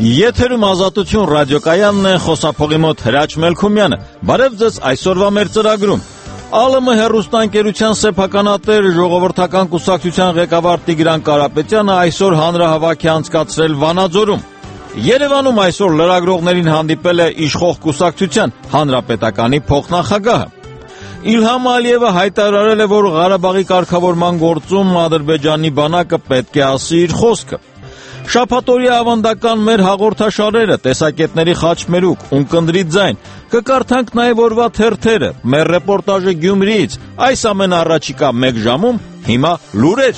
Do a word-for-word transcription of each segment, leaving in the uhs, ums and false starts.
Եթերում Ազատություն ռադիոկայանն է, խոսափողի մոտ Հրաչ Մելքումյանը։ Բարև ձեզ այսօրվա մեր ծրագրում։ ԱԼՄ հեռուստաընկերության սեփականատեր ժողովրդական կուսակցության ղեկավար Տիգրան Կարապետյանը այսօր հանրահավաք է անցկացրել Վանաձորում։ Երևանում այսօր լրագրողներին հանդիպել է իշխող կուսակցության Հանրապետականի փոխնախագահը։ Իլհամ Ալիևը հայտարարել է, որ Ղարաբաղի կարգավորման գործում Ադրբեջանի բանակը պետք է ասի իր խոսքը։ Շաբաթօրյա ավանդական մեր հաղորդաշարերը, տեսակետների խաչմերուկ, ունկնդրի ձայն, կկարդանք նաև օրվա թերթերը, մեր ռեպորտաժը Գյումրիից, այս ամենը առաջիկա մեկ ժամում, հիմա լուրեր։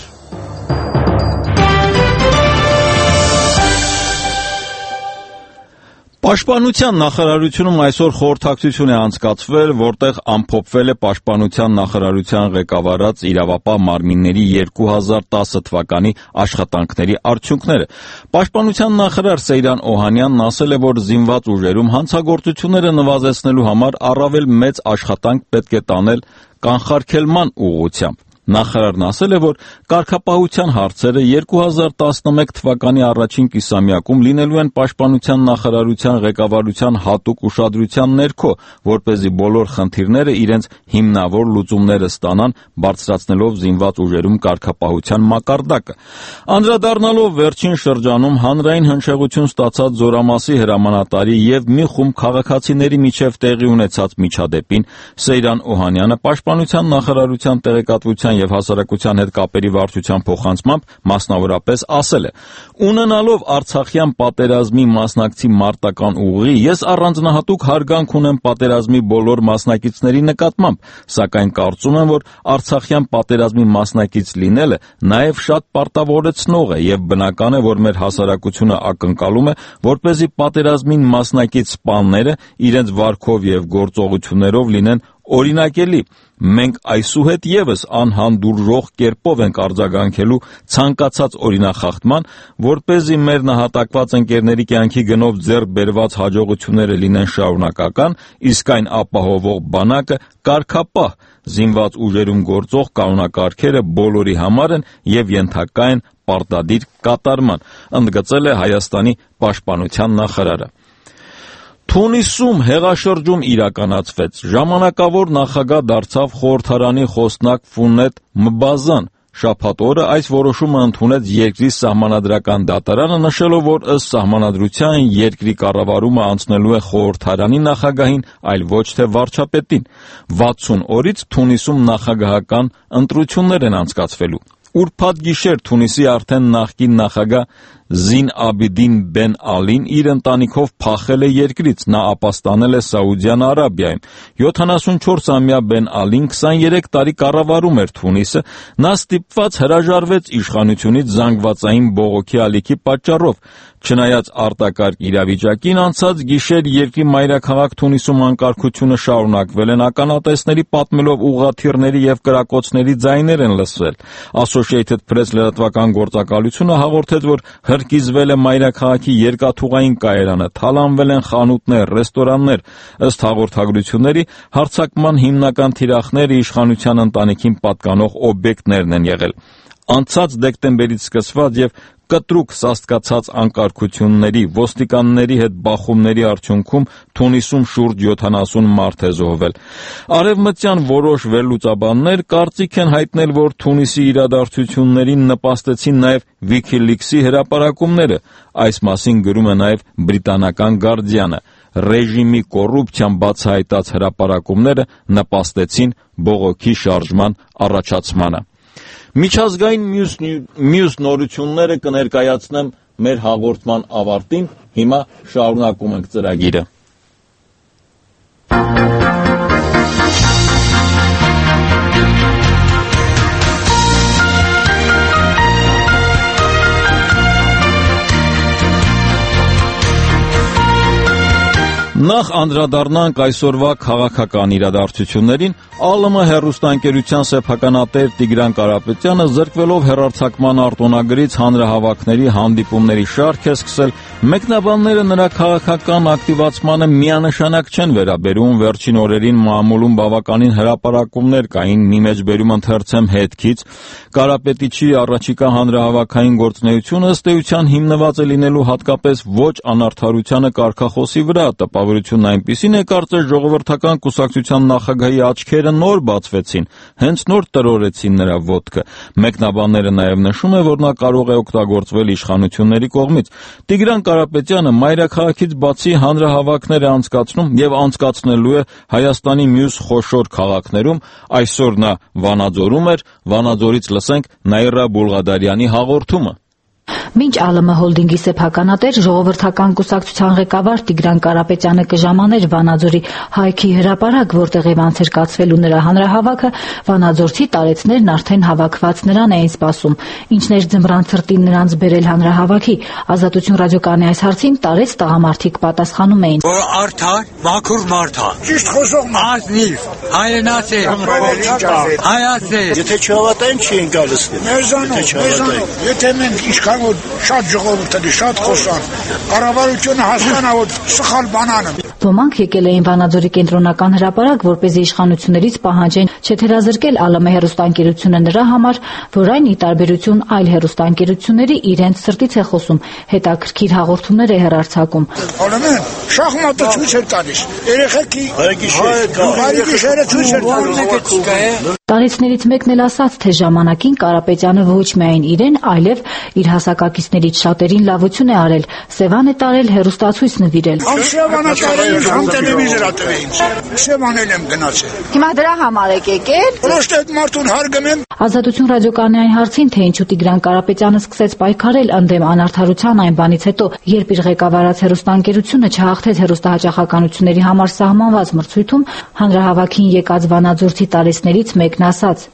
Պաշտպանության նախարարությունում այսօր խորհրդակցություն է անցկացվել, որտեղ ամփոփվել է Պաշտպանության նախարարության ղեկավարած իրավապահ մարմինների երկու հազար տասը թվականի աշխատանքների արդյունքները։ Պաշտպանության նախարար Սեյրան Օհանյանն ասել է, որ զինված ուժերում հանցագործությունները նվազեցնելու համար առավել մեծ աշխատանք պետք է տանել կանխարգելման ուղղությամբ։ Նախարարն ասել է, որ կարգապահության հարցերը երկու հազար տասնմեկ թվականի առաջին կիսամյակում լինելու են Պաշտպանության նախարարության ղեկավարության հատուկ ուշադրության ներքո, որպեսզի բոլոր խնդիրները իրենց հիմնավոր լուծումները ստանան, բարձրացնելով զինված ուժերում կարգապահության մակարդակը։ Անդրադառնալով վերջին շրջանում հանրային հնչեղություն ստացած Զորամասի հրամանատարի եւ մի խումբ քաղաքացիների միջև տեղի ունեցած միջադեպին, Սեյրան Օհանյանը Պաշտպանության նախարարության տեղեկատվության եւ հասարակության հետ կապերի վարչության փոխանցմամբ մասնավորապես ասել է. «Ունենալով Արցախյան պատերազմի մասնակցի մարտական ուղի, ես առանձնահատուկ հարգանք ունեմ պատերազմի բոլոր մասնակիցների նկատմամբ, սակայն կարծում եմ, որ Արցախյան պատերազմի մասնակից լինելը նաեւ շատ պարտավորեցնող է եւ բնական է, որ մեր հասարակությունը ակնկալում է, որպեսզի պատերազմին մասնակից սպաները իրենց վարքով եւ գործողություններով լինեն օրինակելի։ Մենք այսուհետ եւս անհանդուրժող կերպով ենք արձագանքելու ցանկացած օրինախախտման, որպեսզի մեր նահատակված ընկերների կյանքի գնով ձեռք բերված հաջողությունները լինեն շարունակական, իսկ այն ապահովող բանակը կարգապահ, զինված ուժերում գործող կանոնակարգերը բոլորի համար են եւ ենթակա են պարտադիր կատարման», ընդգծել է Հայաստանի պաշտպանության նախարարը։ Թունիսում հեղաշրջում իրականացվեց։ Ժամանակավոր նախագահ դարձավ խորհրդարանի խոսնակ Ֆունետ Մբազան։ Շաբաթ օրը այս որոշումը ընդունեց երկրի սահմանադրական դատարանը, նշելով, որ ըստ սահմանադրության երկրի կառավարումը անցնելու է խորհրդարանի նախագահին, այլ ոչ թե վարչապետին։ վաթսուն օրից Թունիսում նախագահական ընտրություններ են անցկացվելու։ Ուրբաթ գիշեր Թունիսի արդեն նախկին նախագահ Զին Աբիդին Բեն Ալին իր ընտանիքով փախել է երկրից, նա ապաստանել է Սաուդյան Արաբիայում։ յոթանասունչորսամյա Բեն Ալին քսաներեք տարի կառավարում էր Թունիսը, նա ստիպված հրաժարվեց իշխանությունից զանգվածային բողոքի ալիքի պատճառով։ Չնայած արտակարգ իրավիճակին, անցած գիշեր երկրի մայրաքաղաք Թունիսում անկարգությունը շարունակվել են, ականատեսների պատմելով ուղղաթիռների եւ կրակոցների ձայներ են լսվել։ Associated Press լրատվական գործակալությունը հաղորդեց, որ հրկիզվել է մայրաքաղաքի երկաթուղային կայարանը, թալանվել են խանութներ, ռեստորաններ։ Ըստ հաղորդագրությունների, հարձակման հիմնական թիրախները իշխանության ընտանիքին պատկանող օբյեկտներն են եղել։ Անցած դեկտեմբերից սկսված եւ կտրուկ սաստկացած անկարգությունների, ոստիկանների հետ բախումների արդյունքում Թունիսում շուրջ յոթանասուն մարդ է զոհվել։ Արևմտյան որոշ վերլուծաբաններ կարծիք են հայտնել, որ Թունիսի իրադարձություններին նպաստեցին նաև WikiLeaks-ի հրապարակումները։ Այս մասին գրում է նաև բրիտանական Guardian-ը։ Ռեժիմի կոռուպցիան բացահայտած հրապարակումները նպաստեցին բողոքի շարժման առաջացմանը։ Միջազգային մյուս, մյուս նորությունները կներկայացնեմ մեր հաղորդման ավարտին, հիմա շարունակում ենք ծրագիրը։ Նախ անդրադառնանք այսօրվա քաղաքական իրադարձություններին, ԱԼՄ հեռուստաընկերության սեփականատեր Տիգրան Կարապետյանը զրկվելով հեռարձակման արտոնագրից հանրահավաքների հանդիպումների շարք է սկսել, մեկնաբանները նրա քաղաքական ակտիվացմանը միանշանակ չեն վերաբերում, վերջին օրերին մամուլում բավականին հրապարակումներ կային, մի մեջբերում ընթերցեմ հետքից, Կարապետիչի առաջիկա հանրահավաքային գործունեությունը ըստ էության հիմնված է լինելու հատկապես ոչ անարդարությանը կարգախոսի վրա, տպավորությունն այնպիսին է, կարծես ժողովրդական կուսակցության նախագահի աչքերը նոր բացվեցին, հենց նոր տրորեցին նրա ոտքը։ Մեկնաբանները նաև նշում է, որ նա կարող է օգտագործվել իշխանությունների կողմից։ Տիգրան Կարապետյանը մայրաքաղաքից բացի հանրահավաքներ է անցկացնում եւ անցկացնելու է Հայաստանի մյուս խոշոր քաղաքներում, այսօր նա Վանաձորում էր, Վանաձորից լսենք Նաիրա Բուլղադարյանի հաղորդումը։ Մինչ ԱԼՄ հոլդինգի սեփականատեր ժողովրդական կուսակցության ղեկավար Տիգրան Կարապետյանը կժամաներ Վանաձորի Հայքի հրապարակ, որտեղ Եվանց էր կացվելու նրա հանրահավաքը, վանաձորցի տարեցներն արդեն հավաքված նրան էին սպասում։ Ինչն էր ձմռան ցրտին նրանց բերել հանրահավաքի, Ազատություն ռադիոկայանի այս հարցին տարեց տղամարդիկ պատասխանում էին. Որ արդար, մաքուր մարդ է։ Ճիշտ խոսող ազնիվ, հայրենաց է, հայաց է։ Եթե չհավատային չի են գալիս։ Մեզանով, մեզանով, եթե մենք ինչքան որ շատ ժողովուրդը շատ խոսան, կառավարությունը հասկանա, որ սխալ բանան է։ Ոմանք եկել էին Վանաձորի կենտրոնական հրապարակ, որպեսզի իշխանություններից պահանջեն չթերազրկել ԱԼՄ հեռուստաընկերությունը նրա համար, որ այն ի տարբերություն այլ հեռուստաընկերությունների իրենց սրտից է խոսում, հետաքրքիր հաղորդումներ է հեռարձակում։ ԱԼՄ-ն շախմատը ցույց էր տալիս, երեխեքի հայրիկիշերը ցույց էր տալիս։ Տարիցներից մեկն էլ ասաց, թե ժամանակին Կարապետյանը ոչ միայն իրեն, այլև իր հասակակիցներից շատերին լավություն է արել, Սևան է տարել, հեռուստացույց նվիրել։ Համ տելևիզորա տվեին, Սևանել եմ գնացել։ Հիմա դրա համար եք եկել։ Պրոշտ այդ մարդուն հարգում եմ։ Ազատություն ռադիոկայանի այն հարցին, թե ինչու Տիգրան Կարապետյանը սկսեց պայքարել ընդդեմ անարդարության այն բանից հետո, երբ իր ղեկավարած հեռուստաընկերությունը չհաղթեց հեռուստահաճախականությունների համար սահմանված մրցույթում, հանրահավաքին եկած վանաձորցի տարեցներից մեկն ասաց.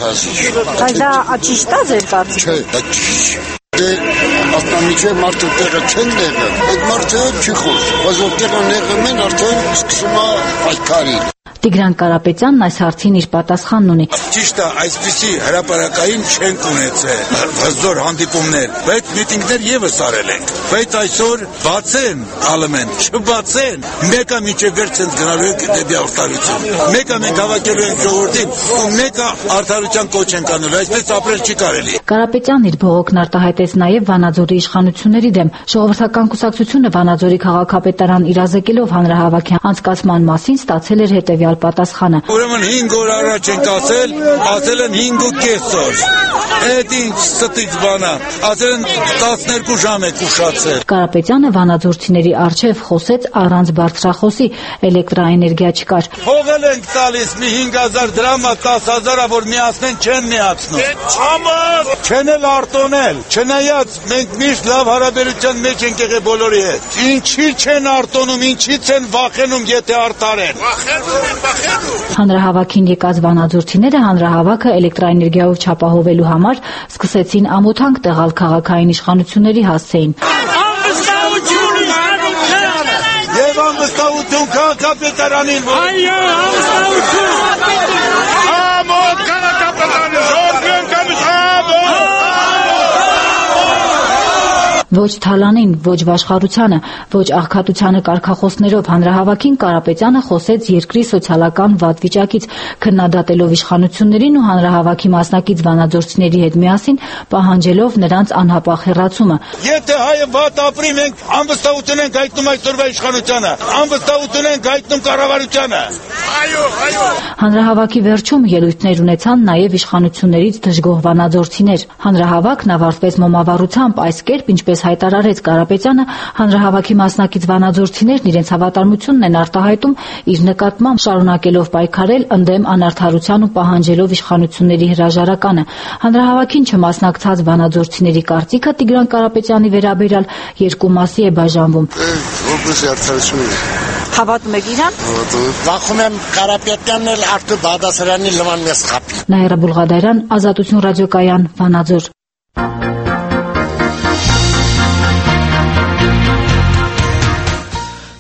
Բայց դա ճիշտ է ձեր կարծիքով։ Չէ, դա ճիշտ։ Դե ասնամիջը մարդը տեղը չեն եղը, այդ մարդը չի խոս, բայց որ տեղը եղում են արդեն սկսում է պայքարին։ Տիգրան Կարապետյանն այս հարցին իր պատասխանն ունի։ Ճիշտ է, այսպիսի հրապարակային չենք ունեցել հզոր հանդիպումներ, բայց միտինգներ եւս արել ենք։ Բայց այսօր բացեն ԱԼՄ-ն, չբացեն, մեկը միջև վերջ են գնալու ենք դեպի արդարություն։ Մեկը մենք հավաքելու ենք ժողովրդին, ու մեկը արդարության կոչ են կանելու, այսպես ապրել չի կարելի։ Կարապետյանն իր բողոքն արտահայտեց նաև Վանաձորի իշխանությունների դեմ։ Ժողովրդական կուսակցությունը Վանաձորի քաղաքապետարան իրազեկելով հանրահավաքի անցկացման մասին ստացել էր հետևյալ պատասխանը. Ուրեմն հինգ օր առաջ ենք ասել, ասել են հինգ ու կես օր։ Այդ ինչ ստից բանա, ասել են տասներկու ժամ եք ուշացել։ Կարապետյանը վանաձորցիների առջև խոսեց առանց բարձրախոսի, էլեկտրաէներգիա չկար։ Փողել ենք տալիս մի հինգ հազար դրամա, տաս հազարա, որ միացնեն չեն միացնում։ Չամը չեն էլ արտոնել, չնայած մենք միշտ լավ հարաբերության մեջ ենք եղել բոլորի հետ։ Ինչի չեն արտոնում, ինչից են վախենում, եթե արդար են։ Վախենում են, վախենում։ Հանրահավաքին եկած վանաձորցիները հանրահավաքը էլեկտրաէներգիայով չապահովելու համար սկսեցին ամոթանք տեղալ քաղաքային իշխանությունների հասցեին։ Եվ անվստահություն քաղաքապետարանին։ Այո, անվստահություն։ Ամոթ քաղաքապետարանին, ժողովրդին կամից ամոթ։ Ոչ թալանին, ոչ վաշխառությանը, ոչ աղքատությանը կարգախոսներով հանրահավաքին Կարապետյանը խոսեց երկրի սոցիալական վատ վիճակից, քննադատելով իշխանություններին ու հանրահավաքի մասնակից վանաձորցիների հետ միասին, պահանջելով նրանց անհապաղ հեռացումը։ Եթե հայը վատ ապրի, մենք անվստահություն ենք հայտնում այսօրվա իշխանությանը, անվստահություն ենք հայտնում կառավարությանը։ Այո, այո։ Հանրահավաքի վերջում ելույթներ ունեցան նաև իշխանություններից դժգոհ վանաձորցիներ։ Հանրահավաքն ավարտվեց մոմավառությամբ, այս կերպ, ինչպես հայտարարեց Կարապետյանը, հանրահավաքի մասնակից վանաձորցիներն իրենց հավատարմությունն են արտահայտում իր նկատմամբ, շարունակելով պայքարել ընդդեմ անարդարության ու պահանջելով իշխանությունների հրաժարականը։ Հանրահավաքին չմասնակցած վանաձորցիների կարծիքը Տիգրան Կարապետյանի վերաբերյալ երկու մասի է բաժանվում։ Որպես արդարություն Հավատում եք իրան։ Վախում եմ Կարապետյանն էլ արդյոք բադասարանի լման մեզ խապի։ Նաիրա Բուլղադարյան, Ազատություն ռադիոկայան, Վանաձոր։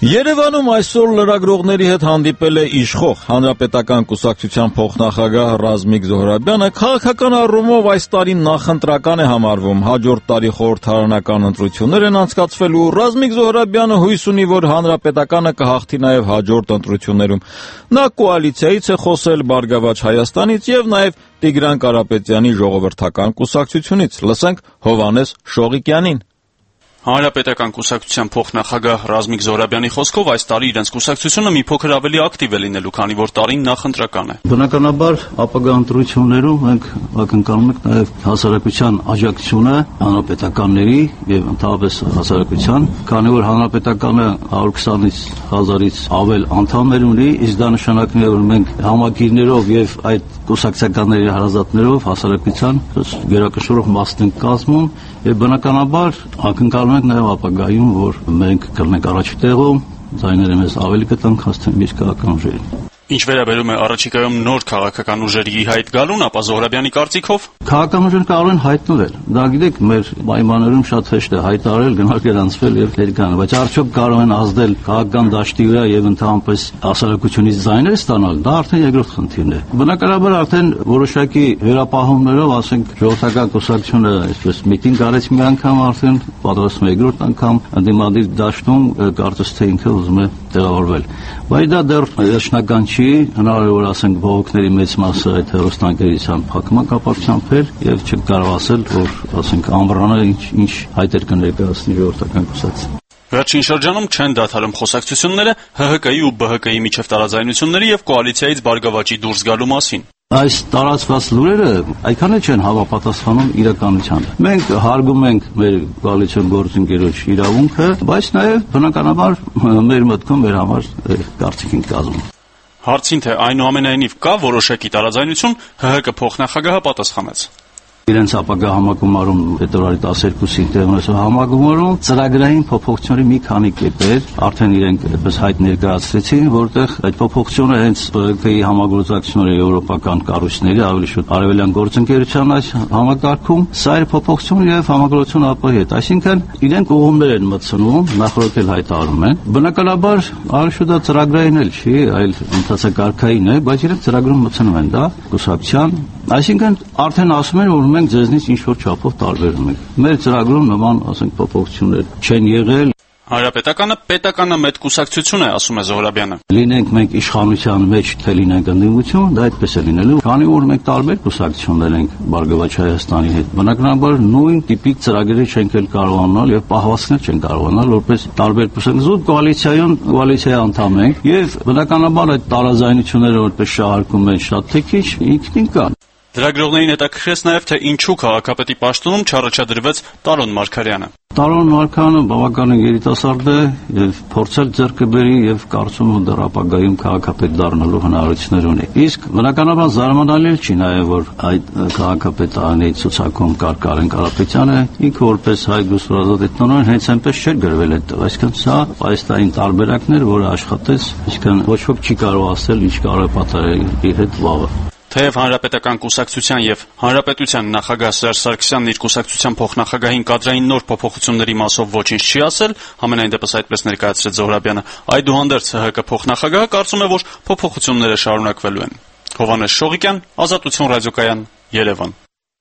Երևանում այսօր լրագրողների հետ հանդիպել է իշխող Հանրապետական կուսակցության փոխնախագահ Ռազմիկ Զոհրաբյանը։ Քաղաքական առումով այս տարին նախընտրական է համարվում, հաջորդ տարի խորհրդարանական ընտրություններ են անցկացվել ու Ռազմիկ Զոհրաբյանը հույս ունի, որ Հանրապետականը կհաղթի նաև հաջորդ ընտրություններում։ Նա կոալիցիայից է խոսել, Բարգավաճ Հայաստանից եւ նաև Տիգրան Կարապետյանի ժողովրդական կուսակցությունից։ Լսենք Հովհաննես Շողիկյանին։ Հանրապետական կուսակցության փոխնախագահ Ռազմիկ Զոհրաբյանի խոսքով այս տարի իրենց կուսակցությունը մի փոքր ավելի ակտիվ է լինելու, քանի որ տարին նախընտրական է։ Բնականաբար ապագա ընտրություններում մենք ակնկալում ենք նաև հասարակության աջակցությունը հանրապետականների եւ ընդհանրապես հասարակության, քանի որ հանրապետականը հարյուր քսանից հազարից ավել անդամներ ունի, իսկ դա նշանակում է, որ մենք համագիրներով եւ այդ կուսակցականների հարազատներով հասարակության գերակշռող մասն ենք կազմում եւ բնականաբար ակնկալում ենք նաև ապագայում, որ մենք կլինենք առաջի տեղում, ձայները մեզ ավելի կտանք, քան մյուս քաղաքական ուժերին։ Ինչ վերաբերում է առաջիկայում նոր քաղաքական ուժերի հայտ գալուն, ապա Զոհրաբյանի կարծիքով քաղաքական ուժերը կարող են հայտնվել։ Դա գիտեք, մեր պայմաններում շատ հեշտ է հայտարարել, գնալ գրանցվել եւ ներկայանալ, բայց արդյոք կարող են ազդել քաղաքական դաշտի վրա եւ ընդհանրապես հասարակությունից ձայներ ստանալ, դա արդեն երկրորդ խնդիրն է։ Բնականաբար արդեն որոշակի վերապահումներով, ասենք, ժողովրդական կուսակցությունը այսպես միտինգ արեց մի անգամ, արդեն պատրաստվում է երկրորդ անգամ ընդդիմադիր դաշտում, կարծես թե ինքը ուզում է տեղավորվել։ Բայց դա դեռ վերջնական չի, հնարավոր է որ ասենք բողոքների մեծ մասը այդ հեռուստաընկերության փակման կապակցությամբ էր եւ չենք կարող ասել, որ ասենք ամռանը ինչ ինչ հայտեր կներկայացնի ժողովրդական կուսակցությունը։ Վերջին շրջանում չեն դադարում խոսակցությունները Հ Հ Կի ու B Հ Կի միջև տարաձայնությունների եւ կոալիցիայից Բարգավաճի դուրս գալու մասին։ Այս տարածված լուրերը այքան էլ չեն հավապատասխանում իրականությանը։ Մենք հարգում ենք մեր կոալիցիոն գործընկերոջ իրավունքը, բայց նաև բնականաբար մեր մտքում մեր համար կարծիք ենք կազմում։ Հարցին թե այնուամենայնիվ կա որոշակի տարաձայնություն, Հ Հ Կ փոխնախագահը պատասխանեց. Իրենց ապագա համագումարում փետրվարի տասներկուսին տեղ ունեցող համագումարում ծրագրային փոփոխությունների մի քանի կետեր արդեն իրենք այդպես հայտ ներկայացրեցին, որտեղ այդ փոփոխությունը հենց Բ Հ Կ-ի համագործակցությունների եվրոպական կառույցների ավելի շուտ արևելյան գործընկերության այս համակարգում սա էր փոփոխություն եւ համագործակցություն ԱՊՀ-ի հետ, այսինքն իրենք ուղումներ են մտցնում, նախորդ էլ հայտարարում են։ Բնականաբար ավելի շուտ դա ծրագրային էլ չի, այլ ընթացակարգային է, բայց իրենք ծրագրում մտցնում են դա կուսակցության, այսինքն արդեն ասում են, որ մենք ձեզնից ինչ որ չափով տարբերում ենք։ Մեր ծրագրում նման, ասենք, փոփոխություններ չեն եղել։ Հանրապետականը պետականամետ կուսակցություն է, ասում է Զոհրաբյանը։ Լինենք մենք իշխանության մեջ, թե լինենք ընդդիմություն, դա այդպես է լինելու, քանի որ մենք տարբեր կուսակցություններ ենք Բարգավաճ Հայաստանի հետ։ Բնականաբար նույն տիպիկ ծրագրեր չենք էլ կարողանալ եւ պահվածքներ չեն կարողանալ, որպես տարբեր կուսակցություն կոալիցիայում կոալիցիայի անդամ ենք եւ բնականաբար այդ տարաձայնությունները որպես շահարկում են շատ թե քիչ ինքնին կան։ Լրագրողներին հետաքրքրեց նաև, թե ինչու քաղաքապետի պաշտոնում չառաջադրվեց Տարոն Մարգարյանը։ Տարոն Մարգարյանը բավականին երիտասարդ է եւ փորձել ձեռք կբերի եւ կարծում եմ դեռ ապագայում քաղաքապետ դառնալու հնարավորություններ ունի։ Իսկ բնականաբար զարմանալի չի նաեւ, որ այդ քաղաքապետարանի ցուցակում կար Կարեն Կարապետյանը, ինքը որպես հայ գուսուրազատի տնօրեն հենց այնպես չէր գրվել այդտեղ, այսինքն սա պայստային տարբերակներ, որը աշխատեց, այսինքն ոչ ոք չի կարող ասել ինչ կարող է պատահել իր հետ վաղը։ Թեև Հանրապետական կուսակցության եւ Հանրապետության նախագահ Սերժ Սարգսյանն իր կուսակցության փոխնախագահին կադրային նոր փոփոխությունների մասով ոչինչ չի ասել, համենայն դեպս այդպես ներկայացրեց Զոհրաբյանը, այդուհանդերձ Հ Հ Կ փոխնախագահը կարծում է, որ փոփոխությունները շարունակվելու են։ Հովհաննես Շողիկյան, Ազատություն ռադիոկայան, Երևան։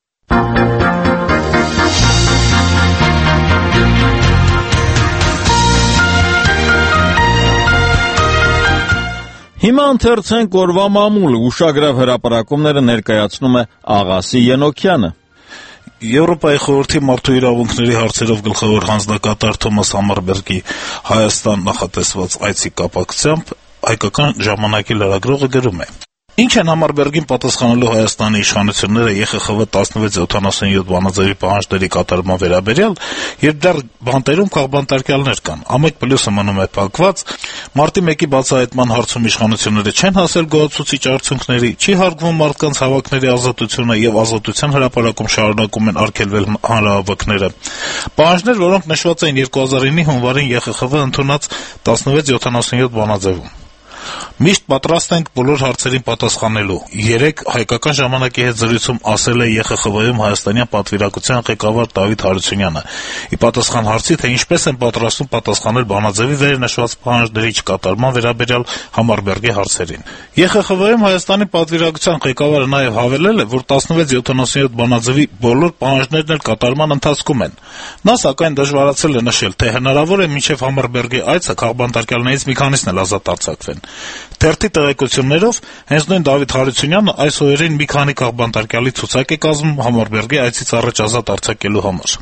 Հիմա ընթերցենք օրվա մամուլ, ուշագրավ հրապարակումները ներկայացնում է Աղասի Ենոքյանը։ Եվրոպայի խորհրդի մարդու իրավունքների հարցերով գլխավոր հանձնակատար Թոմաս Համարբերգի Հայաստան նախատեսված այցի կապակցությամբ հայկական ժամանակի լրագրողը գրում է. Ինչ են Համարբերգին պատասխանելու Հայաստանի իշխանությունները Ե Խ Խ V տասնվեց յոթանասունյոթ բանաձևի պահանջների կատարման վերաբերյալ, երբ դեռ բանտերում քաղբանտարկյալներ կան, ամեն պլյուսը մնում է փակված, մարտի մեկի բացահայտման հարցում իշխանությունները չեն հասել գոհացուցիչ արդյունքների, չի հարգվում մարդկանց հավաքների ազատությունը եւ ազատության հրապարակում շարունակում են արգելվել հանրահավաքները։ Պահանջներ, որոնք նշված էին երկու հազար իննի հունվարին Ե Խ Խ V ընդունած տասնվեց յոթանասունյոթ բանաձևում։ Միշտ պատրաստ ենք բոլոր հարցերին պատասխանելու։ Երեկ հայկական ժամանակի հետ զրույցում ասել է ԵԽԽՎ-ում հայաստանյան պատվիրակության ղեկավար Դավիթ Հարությունյանը։ Ի պատասխան հարցի, թե ինչպես են պատրաստվում պատասխանել բանաձևի վեր նշված պահանջների չկատարման վերաբերյալ Համարբերգի հարցերին։ ԵԽԽՎ-ում Հայաստանի պատվիրակության ղեկավարը նաև հավելել է, որ տասնվեց յոթանասունյոթ բանաձևի բոլոր պահանջներն էլ կատարման ընթացքում են։ Նա սակայն դժվարացել է նշել, թե հնարավոր է մինչև Համարբերգի այցը քաղբանտարկյալներից մի քանիսն էլ ազատ արձակվեն։ Թերթի տեղեկություններով հենց նույն Դավիթ Հարությունյանը այս օրերին մի քանի քաղբանտարկյալի ցուցակ է կազմում Համարբերգի այցից առաջ ազատ արձակելու համար։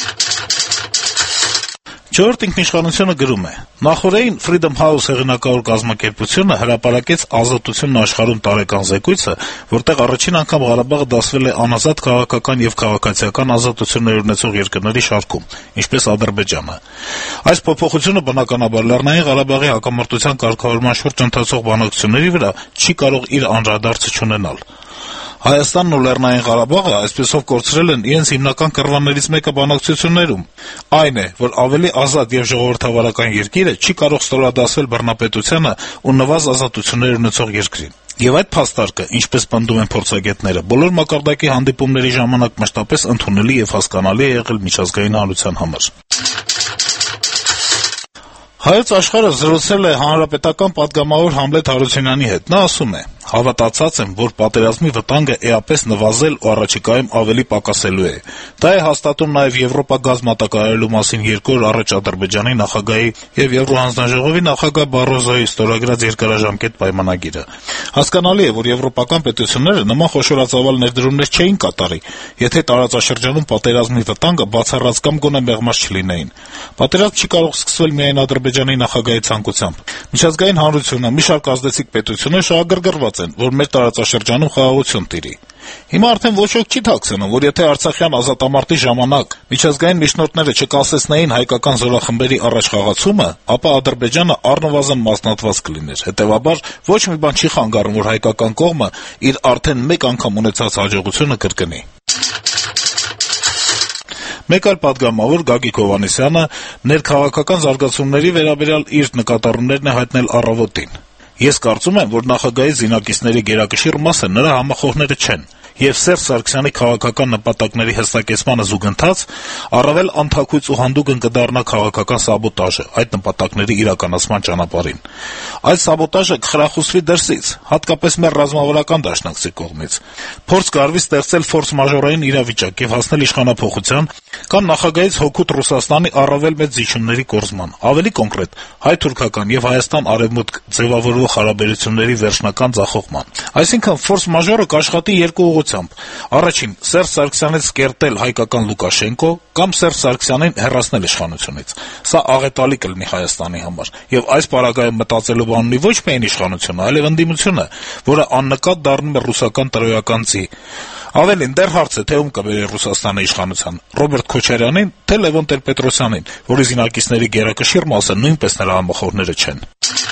Չորրորդ ինքնիշխանությունը գրում է. Նախորդին Freedom House հեղինակավոր կազմակերպությունը հրապարակեց Ազատությունն աշխարհում տարեկան զեկույցը, որտեղ առաջին անգամ Ղարաբաղը դասվել է անազատ քաղաքական եւ քաղաքացիական ազատություններ ունեցող երկրների շարքում, ինչպես Ադրբեջանը։ Այս փոփոխությունը բնականաբար Լեռնային Ղարաբաղի հակամարտության կարգավորման շուրջ ընթացող բանակցությունների վրա չի կարող իր անդրադարձը չունենալ։ Հայաստանն ու Լեռնային Ղարաբաղը այսպեսով կորցրել են իրենց հիմնական կռվաններից մեկը բանակցություններում։ Այն է, որ ավելի ազատ եւ ժողովրդավարական երկիրը չի կարող ստորադասվել բռնապետությանը ու նվազ ազատություններ ունեցող երկրին։ Եվ այդ փաստարկը, ինչպես պնդում են փորձագետները, բոլոր մակարդակի հանդիպումների ժամանակ մշտապես ընդունելի եւ հասկանալի է եղել միջազգային հանրության համար։ Հայոց աշխարհը զրուցել է հանրապետական պատգամավոր Համլետ Հարությունյանի հետ։ Նա ասում է. «Հավատացած եմ, որ պատերազմի վտանգը էապես նվազել ու առաջիկայում ավելի պակասելու է։ Դա է հաստատում նաև Եվրոպա գազ մատակարարելու մասին երկու օր առաջ Ադրբեջանի նախագահի եւ Եվրոհանձնաժողովի նախագահ Բարոզոյի ստորագրած երկարաժամկետ պայմանագիրը։ Հասկանալի է, որ եվրոպական պետությունները նման խոշորածավալ ներդրումներ չէին կատարի, եթե տարածաշրջանում պատերազմի վտանգը բացառած կամ գոնե մեղմաց չլինեին։ Պատերազմ չի կարող սկսվել միայն Ադրբեջանի նախագահի ցանկությամբ։ Միջազգային հանրությունը, մի շարք ազդեցիկ պետություններ շահագրգռված են, որ մեր տարածաշրջանում խաղաղություն տիրի։ Հիմա արդեն ոչ ոք չի թաքցնում, որ եթե Արցախյան ազատամարտի ժամանակ միջազգային միջնորդները չկասեցնեին հայկական զորախմբերի առաջխաղացումը, ապա Ադրբեջանը առնվազն մասնատված կլիներ։ Հետևաբար ոչ մի բան չի խանգարում, որ հայկական կողմը իր արդեն մեկ անգամ ունեցած հաջողությունը կրկնի»։ Մեկ այլ պատգամավոր Գագիկ Հովհաննիսյանը ներքաղաքական զարգացումների վերաբերյալ իր նկատառումներն է հայտնել «Առավոտ»-ին։ «Ես կարծում եմ, որ նախագահի զինակիցների գերակշիռ մասը նրա համախոհները չեն, եւ Սերժ Սարգսյանի քաղաքական նպատակների հստակեցմանը զուգընթաց առավել անթաքույց ու հանդուգն կդառնա քաղաքական սաբոտաժը այդ նպատակների իրականացման ճանապարհին։ Այդ սաբոտաժը կխրախուսվի դրսից, հատկապես մեր ռազմավարական դաշնակցի կողմից։ Փորձ կարվի ստեղծել ֆորս-մաժորային իրավիճակ եւ հասնել իշխանափոխության կամ նախագահից հօգուտ Ռուսաստանի առավել մեծ զիջումների կորզման, ավելի կոնկրետ հայ-թուրքական եւ Հայաստան-արևմուտք ձևավորվող հարաբերությունների վերջնական ձախողման։ Այսինքն ֆորս-մաժորը կաշխատի երկու ուղղությամբ. առաջին՝ Սերժ Սարգսյանից կերտել հայկական Լուկաշենկո կամ Սերժ Սարգսյանին հեռացնել իշխանությունից։ Սա աղետալի կլինի Հայաստանի համար, եւ այս պարագայում մտածելու բան ունի ոչ միայն իշխանությունը, այլև ընդդիմությունը, որը աննկատ դառնում է ռուսական տրոյական ձի։ Ավելին, դեռ հարց է, թե ում կբերի Ռուսաստանը իշխանության՝ Ռոբերտ Քոչարյանին, թե Լևոն Տեր-Պետրոսյանին, որի զինակիցների գերակշիռ մասը նույնպես նրա համախոհները չեն։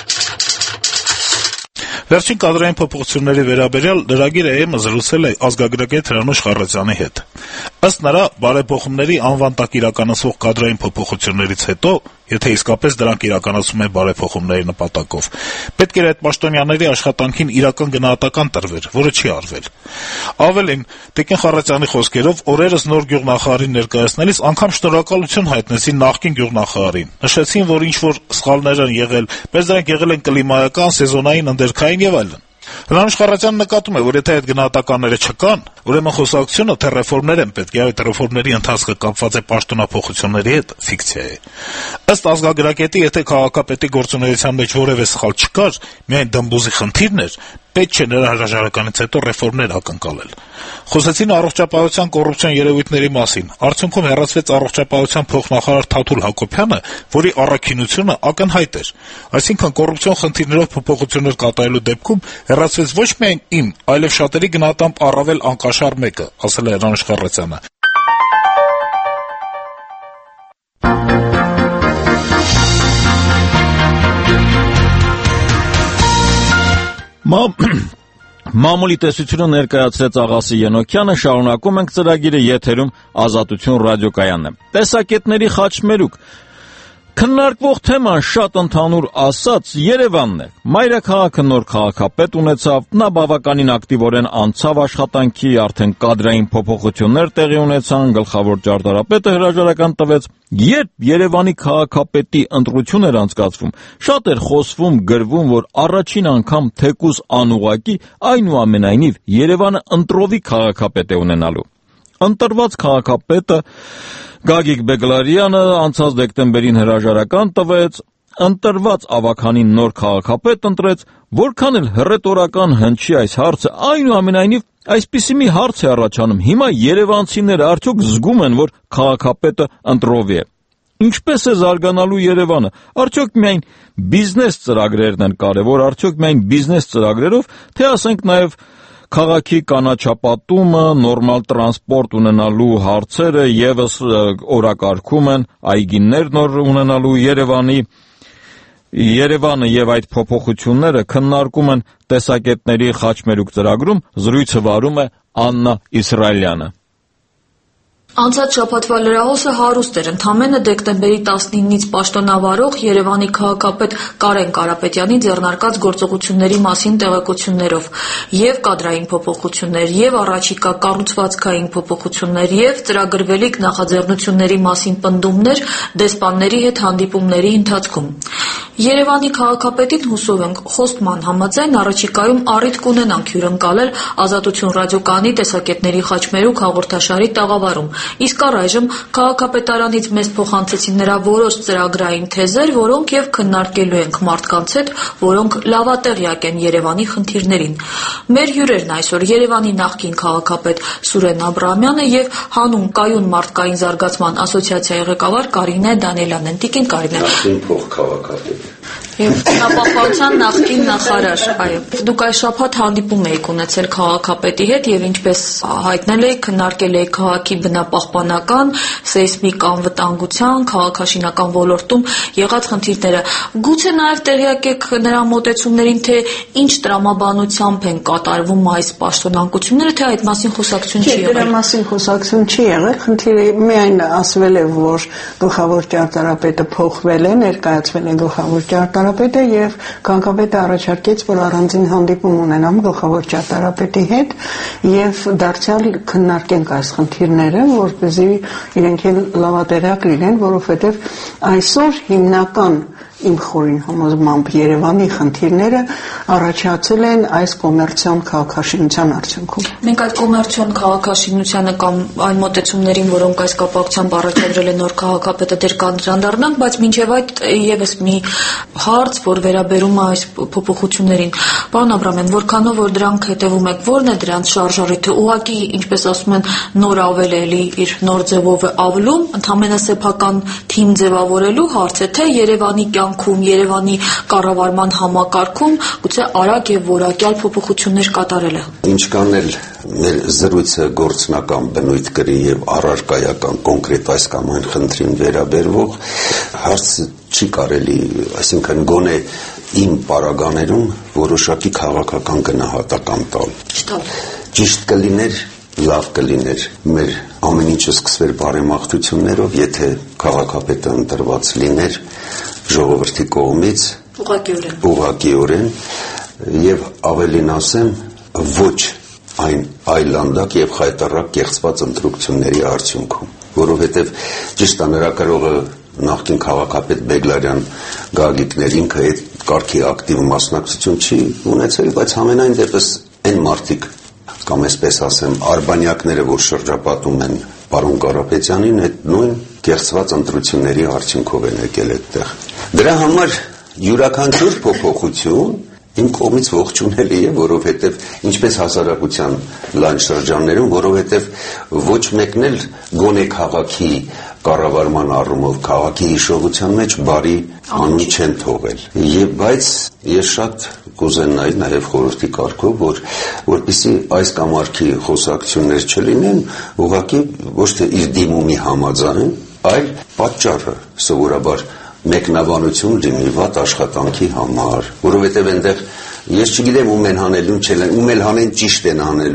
Վերջին կադրային փոփոխությունների վերաբերյալ լրագիր ԷՄ-ը զրուցել է ազգագրագետ Հրանուշ Խառատյանի հետ։ Ըստ նրա, բարեփոխումների անվան տակ իրականացվող կադրային փոփոխություններից հետո, եթե իսկապես դրանք իրականացում են բարեփոխումների նպատակով, պետք էր այդ պաշտոնյաների աշխատանքին իրական գնահատական տրվեր, որը չի արվել։ Ավելին, Տիկին Խառատյանի խոսքերով, օրերս նոր գյուղնախարարին ներկայացնելիս անգամ շնորհակալություն հայտնեցին նախկին գյուղնախարարին։ Նշեցին, որ ինչ-որ սխալներ են եղել, բայց դրանք եղել են կլիմայական, սեզոնային, ընդերքային եւ այլն։ Հրանուշ Խառատյանը նկատում է, որ եթե այդ գնահատականները չկան, ուրեմն խոսակցությունը թե ռեֆորմներ են պետք, եւ այդ ռեֆորմների ընթացքը կապված է պաշտոնափոխությունների հետ, ֆիկցիա է։ Ըստ ազգագրագետի, եթե քաղաքապետի գործունեության մեջ որևէ սխալ չկար, միայն դմբուզի խնդիրն էր, պետք չէ նրա հրաժարականից հետո ռեֆորմներ ակնկալել։ Խոսեցին առողջապահության կոռուպցիոն երևույթների մասին։ Արդյունքում հեռացվեց առողջապահության փոխնախարար Թաթուլ Հակոբյանը, որի առաքինությունը ակնհայտ էր։ Այսինքն կոռուպցիոն խնդիրներով փոփոխություններ կատարելու դեպքում հեռացվեց ոչ միայն իմ, այլև շատերի գնահատամբ առավել անկաշառ մեկը, ասել է Հրանուշ Խառատյանը։ Մամուլի տեսությունը ներկայացրեց Աղասի Ենոքյանը, շարունակում ենք ծրագիրը, եթերում Ազատություն ռադիոկայանն է։ Տեսակետների խաչմերուկ։ Քննարկվող թեման շատ ընդհանուր ասած Երևանն է։ Մայրաքաղաքը նոր քաղաքապետ ունեցավ, նա բավականին ակտիվորեն անցավ աշխատանքի, արդեն կադրային փոփոխություններ տեղի ունեցան, գլխավոր ճարտարապետը հրաժարական տվեց։ Երբ Երևանի քաղաքապետի ընտրություն էր անցկացվում, շատ էր խոսվում, գրվում, որ առաջին անգամ թեկուզ անուղղակի, այնուամենայնիվ Երևանը ընտրովի քաղաքապետ է ունենալու։ Ընտրված քաղաքապետը Գագիկ Բեգլարյանը անցած դեկտեմբերին հրաժարական տվեց, ընտրված ավագանին նոր քաղաքապետ ընտրեց, որքան էլ հռետորական հնչի այս հարցը, այնուամենայնիվ այսպիսի մի հարց է առաջանում. հիմա երևանցիները արդյոք զգում են, որ քաղաքապետը ընտրովի է։ Ինչպես է զարգանալու Երևանը, արդյոք միայն բիզնես ծրագրերն են կարևոր, արդյոք միայն բիզնես ծրագրերով, թե ասենք նաև քաղաքի կանաչապատումը, նորմալ տրանսպորտ ունենալու հարցերը եւս օրակարգում են, այգիներ նոր ունենալու Երևանի Երևանը եւ այդ փոփոխությունները քննարկում են տեսակետների խաչմերուկ ծրագրում, զրույցը վարում է Աննա Իսրայելյանը։ Անցած շաբաթվա լրահոսը հարուստ էր ընդամենը դեկտեմբերի տասնինից պաշտոնավարող Երևանի քաղաքապետ Կարեն Կարապետյանի ձեռնարկած գործողությունների մասին տեղեկություններով, եւ կադրային փոփոխություններ, եւ առաջիկա կառուցվածքային փոփոխություններ, եւ ծրագրվելիք նախաձեռնությունների մասին պնդումներ դեսպանների հետ հանդիպումների ընթացքում։ Երևանի քաղաքապետին հուսով ենք խոստման համաձայն առաջիկայում առիթ կունենանք հյուրընկալել Ազատություն ռադիոկայանի տեսակետների խաչմերուկ հաղորդաշարի տաղավարում, իսկ առայժմ քաղաքապետարանից մեզ փոխանցեցին նրա որոշ ծրագրային թեզեր, որոնք եւ քննարկելու ենք մարդկանց հետ, որոնք լավատեղյակ են Երևանի խնդիրներին։ Մեր հյուրերն այսօր Երևանի նախկին քաղաքապետ Սուրեն Աբրահամյանը եւ հանուն կայուն մարդկային զարգացման ասոցիացիայի ղեկավար Կարինե Դանիելյանն։ Տիկին Կարինե, նախկին փոխքաղաքապետ Եվ Նախապահպանության նախկին նախարար, այո։ Դուք այս շաբաթ հանդիպում եք ունեցել քաղաքապետի հետ եւ ինչպես հայտնել եք, քննարկել եք քաղաքի բնապահպանական, սեյսմիկ անվտանգության, քաղաքաշինական ոլորտում եղած խնդիրները։ Գուցե նաեւ տեղյակ եք նրա մոտեցումներին, թե ինչ տրամաբանությամբ են կատարվում այս պաշտոնանկությունները, թե այդ մասին խոսակցություն չի եղել։ Դրա մասին խոսակցություն չի եղել, խնդիրը միայն ասվել է, որ գլխավոր ճարտարապետը փոխվել է, ներկայացվել է գլխավոր ճարտարապետը եւ քաղաքապետը առաջարկեց, որ առանձին հանդիպում ունենամ գլխավոր ճարտարապետի հետ եւ դարձյալ քննարկենք այս խնդիրները, որպեսզի իրենք էլ լավատեղյակ լինեն, որովհետեւ այսօր հիմնական իմ խորին համոզմամբ Երևանի խնդիրները առաջացել են այս կոմերցիոն քաղաքաշինության արդյունքում։ Մենք այդ կոմերցիոն քաղաքաշինությանը կամ այն մոտեցումներին, որոնք այս կապակցությամբ առաջադրել է նոր քաղաքապետը, դեռ կանդրադառնանք, բայց մինչև այդ եւս մի հարց, որ վերաբերում է այս փոփոխություններին։ Պարոն Աբրահամյան, որքանով որ դրանք հետևում եք, ո՞րն է դրանց շարժառիթը։ Ուղղակի, ինչպես ասում են, նոր ավել է էլի իր նոր ձևով է ավլում, ընդհանրապես սեփական թիմ ձևավորելու հարց է, թե Երևանի կյանքում, Երևանի կառավարման համակարգում գուցե արագ եւ որակյալ փոփոխություններ կատարելը։ Ինչքան էլ մեր զրույցը գործնական բնույթ կրի եւ առարկայական կոնկրետ այս կամ այն խնդրին վերաբերվող հարցը չի կարելի, այսինքն գոնե իմ պարագաներում որոշակի քաղաքական գնահատական տալ։ Ճիշտ կլիներ, լավ կլիներ մեր ամեն ինչը սկսվեր բարեմաղթություններով, եթե քաղաքապետը ընտրված լիներ ժողովրդի կողմից ուղղակիորեն ուղղակիորեն եւ ավելին ասեմ ոչ այն այլանդակ եւ խայտառակ կեղծված ընտրությունների արդյունքում, որովհետեւ ճիշտ է նրա կրողը նախկին քաղաքապետ Բեգլարյան Գագիկներ ինքը այդ կարգի ակտիվ մասնակցություն չի ունեցել, բայց համենայն դեպս այն մարդիկ կամ այսպես ասեմ արբանյակները, որ շրջապատում են պարոն Կարապետյանին, այդ նույն կեղծված ընտրությունների արդյունքով են եկել այդտեղ։ Դրա համար յուրաքանչյուր փոփոխություն իմ կողմից ողջունելի է, որովհետև ինչպես հասարակության լայն շրջաններում, որովհետև ոչ մեկն էլ գոնե քաղաքի կառավարման առումով քաղաքի հիշողության մեջ բարի անուն չեն թողել։ Եվ բայց ես շատ կուզենայի նաև խորհրդի կարգով, որ որպեսզի այս կամարքի խոսակցություններ չլինեն, ուղղակի ոչ թե իր դիմումի համաձայն, այլ պատճառը սովորաբար մեկնաբանություն լինի վատ աշխատանքի համար, որովհետև այնտեղ ես չգիտեմ ում են հանելու, չեն, ում էլ հանեն ճիշտ են անելու,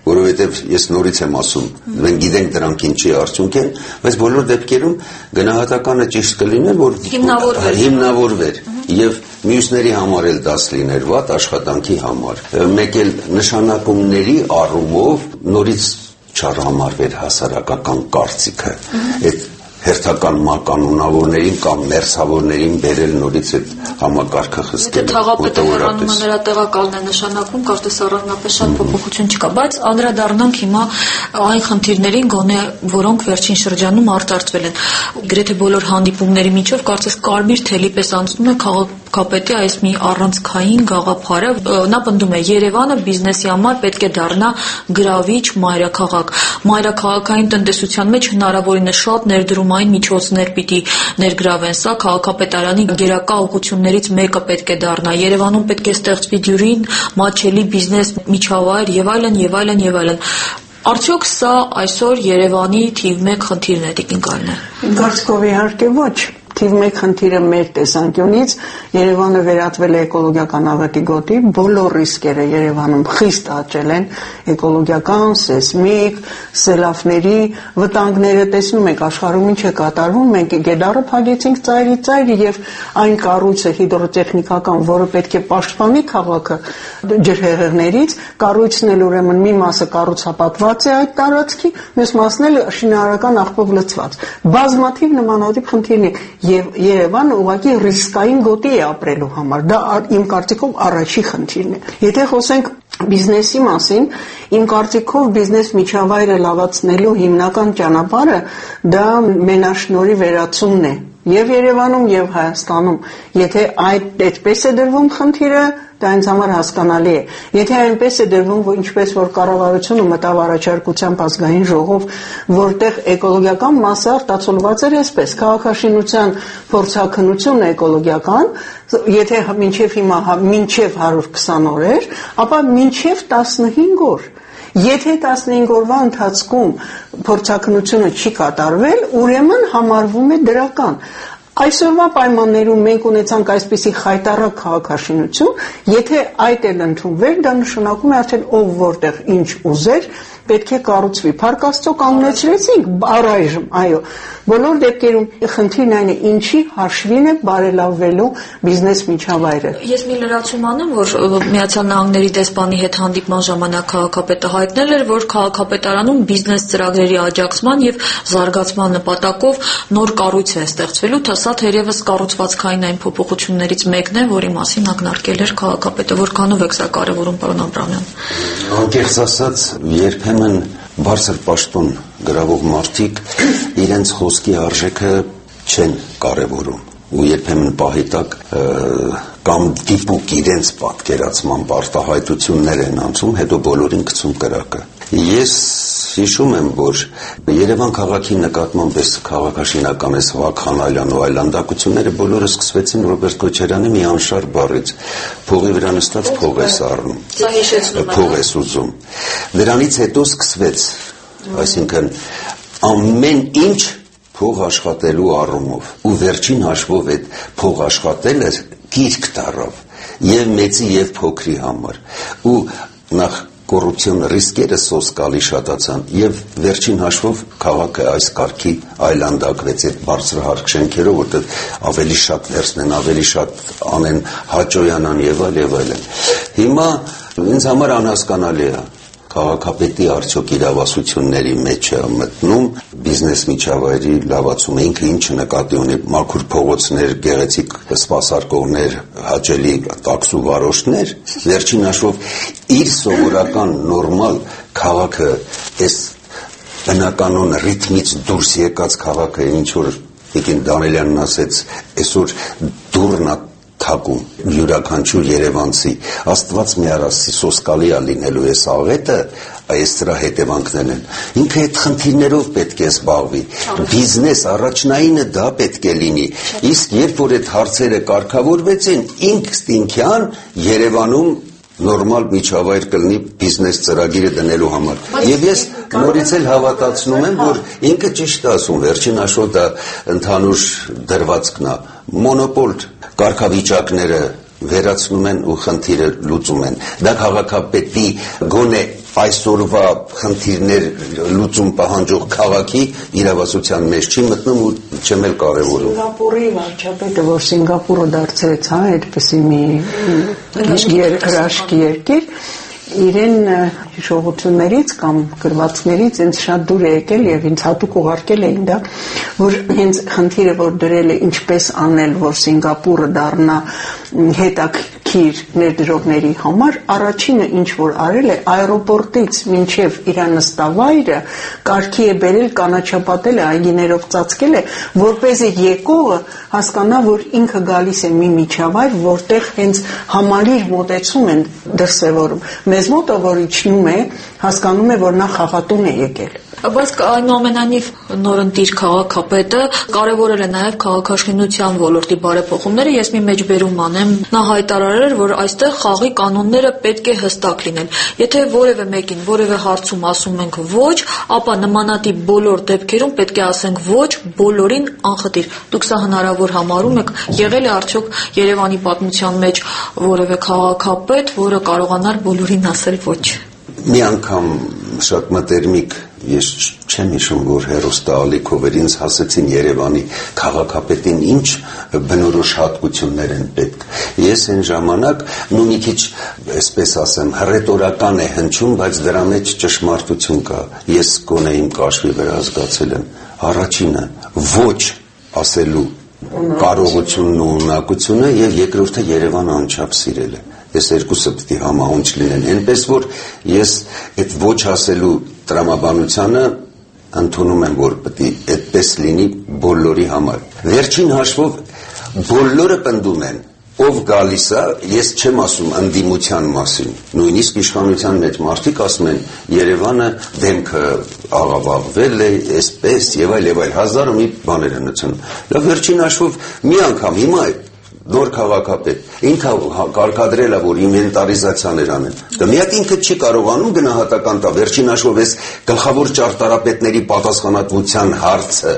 որովհետև ես նորից եմ ասում, մենք գիտենք դրանք ինչի արդյունք են, բայց բոլոր դեպքերում գնահատականը ճիշտ կլիներ, որ հիմնավորվեր եւ մյուսների համար էլ դաս լիներ վատ աշխատանքի համար։ Մեկ էլ նշանակումների առումով նորից չառհամարվեր հասարակական կարծիքը։ Այդ հերթական մականունավորներին կամ մերձավորներին բերել նորից այդ համակարգը խստել։ Եթե թաղապետը հեռանում է, նրա տեղակալն է նշանակում, կարծես առանձնապես շատ փոփոխություն չկա, բայց անդրադառնանք հիմա այն խնդիրներին, գոնե որոնք վերջին շրջանում արտարծվել են։ Գրեթե բոլոր հանդիպումների միջով կարծես կարմիր թելի պես անցնում է քաղաքապետի այս մի առանցքային գաղափարը։ Նա պնդում է, Երևանը բիզնեսի համար պետք է դառնա գրավիչ մայրաքաղաք։ Մայրաքաղաքային տնտեսության մեջ հնարավորինս շատ ներդրումային միջոցներ պիտի ներգրավեն, սա քաղաքապետարանի գերակա ուղղություններից մեկը պետք է դառնա։ Երևանում պետք է ստեղծվի դյուրին մատչելի բիզնես միջավայր եւ այլն եւ այլն եւ այլն։ Արդյոք սա այսօր Երևանի թիվ մեկ խնդիրն է, Տիկին Կարինե։ Գործքով իհարկե ոչ։ Թիվ մեկ խնդիրը մեր տեսանկյունից Երևանը վերածվել է էկոլոգիական աղետի գոտի, բոլոր ռիսկերը Երևանում խիստ աճել են, էկոլոգիական, սեյսմիկ, սելավների վտանգները տեսնում եք աշխարհում ինչ է կատարվում, մենք Գետառը փակեցինք ծայրի ծայրի եւ այն կառույցը հիդրոտեխնիկական, որը պետք է պաշտպանի քաղաքը ջրհեղեղներից, կառույցն էլ ուրեմն մի մասը կառուցապատված է այդ տարածքի, մյուս մասն էլ շինարարական աղբով լցված։ Բազմաթիվ նմանատիպ խնդիրներ Եվ Երևանը ուղղակի ռիսկային գոտի է ապրելու համար։ Դա իմ կարծիքով առաջի խնդիրն է։ Եթե խոսենք բիզնեսի մասին, իմ կարծիքով բիզնես միջավայրը լավացնելու հիմնական ճանապարհը դա մենաշնորհի վերացումն է։ Եվ Երևանում, եւ Հայաստանում, եթե այդ այդպես է դրվում խնդիրը, դա ինձ համար հասկանալի է։ Եթե այնպես է դրվում, որ ինչպես որ կառավարությունը մտավ առաջարկությամբ ազգային ժողով, որտեղ էկոլոգիական մասը արտացոլված էր այսպես, քաղաքաշինության փորձաքննությունը էկոլոգիական, եթե մինչև հիմա մինչև հարյուր քսան օր, ապա մինչև տասնհինգ օր։ Եթե տասնհինգ օրվա ընթացքում փորձաքննությունը չի կատարվել, ուրեմն համարվում է դրական։ Այսօրվա պայմաններում մենք ունեցանք այսպիսի խայտառակ քաղաքաշինություն, եթե այդ էլ ընդունվեր, դա նշանակում է արդեն ով որտեղ ինչ ուզեր, պետք է կառուցվի։ Փառք Աստծո կանոնացրեցինք առայժմ, այո, բոլոր դեպքերում խնդիրն այն է, ինչի հաշվին է բարելավվելու բիզնես միջավայրը։ Ես մի լրացում անեմ, որ Միացյալ Նահանգների դեսպանի հետ հանդիպման ժամանակ քաղաքապետը հայտնել էր, որ քաղաքապետարանում բիզնես ծրագրերի աջակցման եւ զարգացման նպատակով նոր կառույց է ստեղծվելու, սա թերևս կառուցվածքային այն փոփոխություններից մեկն է, որի մասին ակնարկել էր քաղաքապետը։ Որքանով եք սա կարևորում, պարոն Աբրամյան։ Անկեղծ ասած, երբեմն բարձր պաշտոն գրավող մարդիկ իրենց խոսքի արժեքը չեն կարևորում ու երբեմն պահի տակ կամ դիպուկ իրենց պատկերացման արտահայտություններ են անցում, հետո բոլորին գցում կրակը։ Ես հիշում եմ, որ Երևան քաղաքի նկատմամբ այս քաղաքաշինական այս վաքանալյան ու այլանդակությունները բոլորը սկսվեցին Ռոբերտ Քոչարյանի մի անշարժ բառից՝ փողի վրա նստած փող ես առնում, փող ես ուզում։ Դրանից հետո սկսվեց, այսինքն ամեն ինչ փող աշխատելու առումով ու վերջին հաշվով այդ փող աշխատելը գիրք դառավ եւ մեծի եւ փոքրի համար ու նախ կոռուպցիոն ռիսկերը սոսկալի շատացան եւ վերջին հաշվով քաղաքը այս կարգի այլանդակվեց այդ բարձրահարկ շենքերով, որտեղ ավելի շատ վերցնեն, ավելի շատ անեն, հաճոյանան եւ այլ եւ այլն։ Հիմա ինձ համար անհասկանալի է քաղաքապետի արդյոք իրավասությունների մեջ է մտնում բիզնես միջավայրի լավացումը, ինքը ինչը նկատի ունի մաքուր փողոցներ, գեղեցիկ սպասարկողներ, հաճելի տաքսու վարորդներ, վերջին հաշվով իր սովորական նորմալ քաղաքը, այս բնականոն ռիթմից դուրս եկած քաղաքը, ինչ որ Տիկին Դանիելյանն ասեց, այսօր դուրն թակում յուրաքանչյուր երևանցի Աստված մի արասի սոսկալի է լինելու այս աղետը, այս դրա հետևանքներն են։ Ինքը այդ խնդիրներով պետք է զբաղվի։ Բիզնես առաջնայինը դա պետք է լինի։ Իսկ երբ որ այդ հարցերը կարգավորվեցին, ինքնստինքյան Երևանում նորմալ միջավայր կլինի բիզնես ծրագիրը դնելու համար։ Եվ ես նորից էլ հավատացնում եմ, որ ինքը ճիշտ է ասում, վերջին հաշվով դա ընդհանուր դրվածքն է, մոնոպոլ կարգավիճակները վերացնում են ու խնդիրը լուծում են։ Դա քաղաքապետի գոնե այսօրվա խնդիրներ լուծում պահանջող քաղաքի իրավասության մեջ չի մտնում ու չեմ էլ կարևորում։ Սինգապուրի վարչապետը, որ Սինգապուրը դարձրեց, հա, այդպեսի մի հրաշքի երկիր, իրեն հիշողություններից կամ գրվածքներից ինձ շատ դուր է եկել եւ ինձ հատուկ ուղարկել էին դա, որ հենց խնդիրը, որ դրել է ինչպես անել, որ Սինգապուրը դառնա հետաքրքիր ներդրողների համար, առաջինը ինչ որ արել է, аэроպորտից մինչև իր նստավայրը կարգի է բերել, կանաչապատել է, այգիներով ծածկել է, որպեսզի եկողը հասկանա, որ ինքը գալիս է մի միջավայր, որտեղ հենց համալիր մոտեցում են դրսևորում։ Մեզ մոտը, որ իջնում է, հասկանում է, որ նա խաղատուն է եկել։ Բայց այնուամենայնիվ նորընտիր քաղաքապետը կարևորել է նաև քաղաքաշինության ոլորտի բարեփոխումները։ Ես մի մեջբերում անեմ, նա հայտարարել, որ այստեղ խաղի կանոնները պետք է հստակ լինեն։ Եթե որևէ մեկին որևէ հարցում ասում ենք ոչ, ապա նմանատիպ բոլոր դեպքերում պետք է ասենք ոչ բոլորին անխտիր։ Դուք սա հնարավոր համարում եք, եղել է արդյոք Երևանի պատմության մեջ որևէ քաղաքապետ, որը կարողանար բոլորին ասել ոչ։ Մի անգամ շատ մտերմիկ, ես չեմ հիշում, որ հերոստա ալիքով ինձ հասեցին Երևանի քաղաքապետին ինչ բնորոշ հատկություններ են պետք։ Ես այն ժամանակ նու մի քիչ, այսպես ասեմ, հռետորական է հնչում, բայց դրա մեջ ճշմարտություն կա։ Ես գոնե իմ կաշվի վրա զգացել եմ առաջինը ոչ ասելու կարողությունն ու ունակությունը եւ երկրորդը Երևանը անչափ սիրել է։ Ես երկուսը պետք է համահունչ լինեն, այնպես որ ես այդ ոչ ասելու տրամաբանությանը ընդունում եմ, որ պետք է այդպես լինի բոլորի համար։ Վերջին հաշվով բոլորը պնդում են, ով գալիս է, ես չեմ ասում ընդդիմության մասին, նույնիսկ իշխանության մեջ մարդիկ ասում են Երևանը դեմքը աղավաղվել է, այսպես եւ այլ եւ այլ հազար ու մի բաներ են ասում։ Լավ, վերջին հաշվով մի անգամ հիմա նոր քաղաքապետ ինքը կարգադրել է, որ ինվենտարիզացիաներ անեն։ Դա միակ ինքը չի կարողանում գնահատական տա, վերջին հաշվով էս գլխավոր ճարտարապետների պատասխանատվության հարցը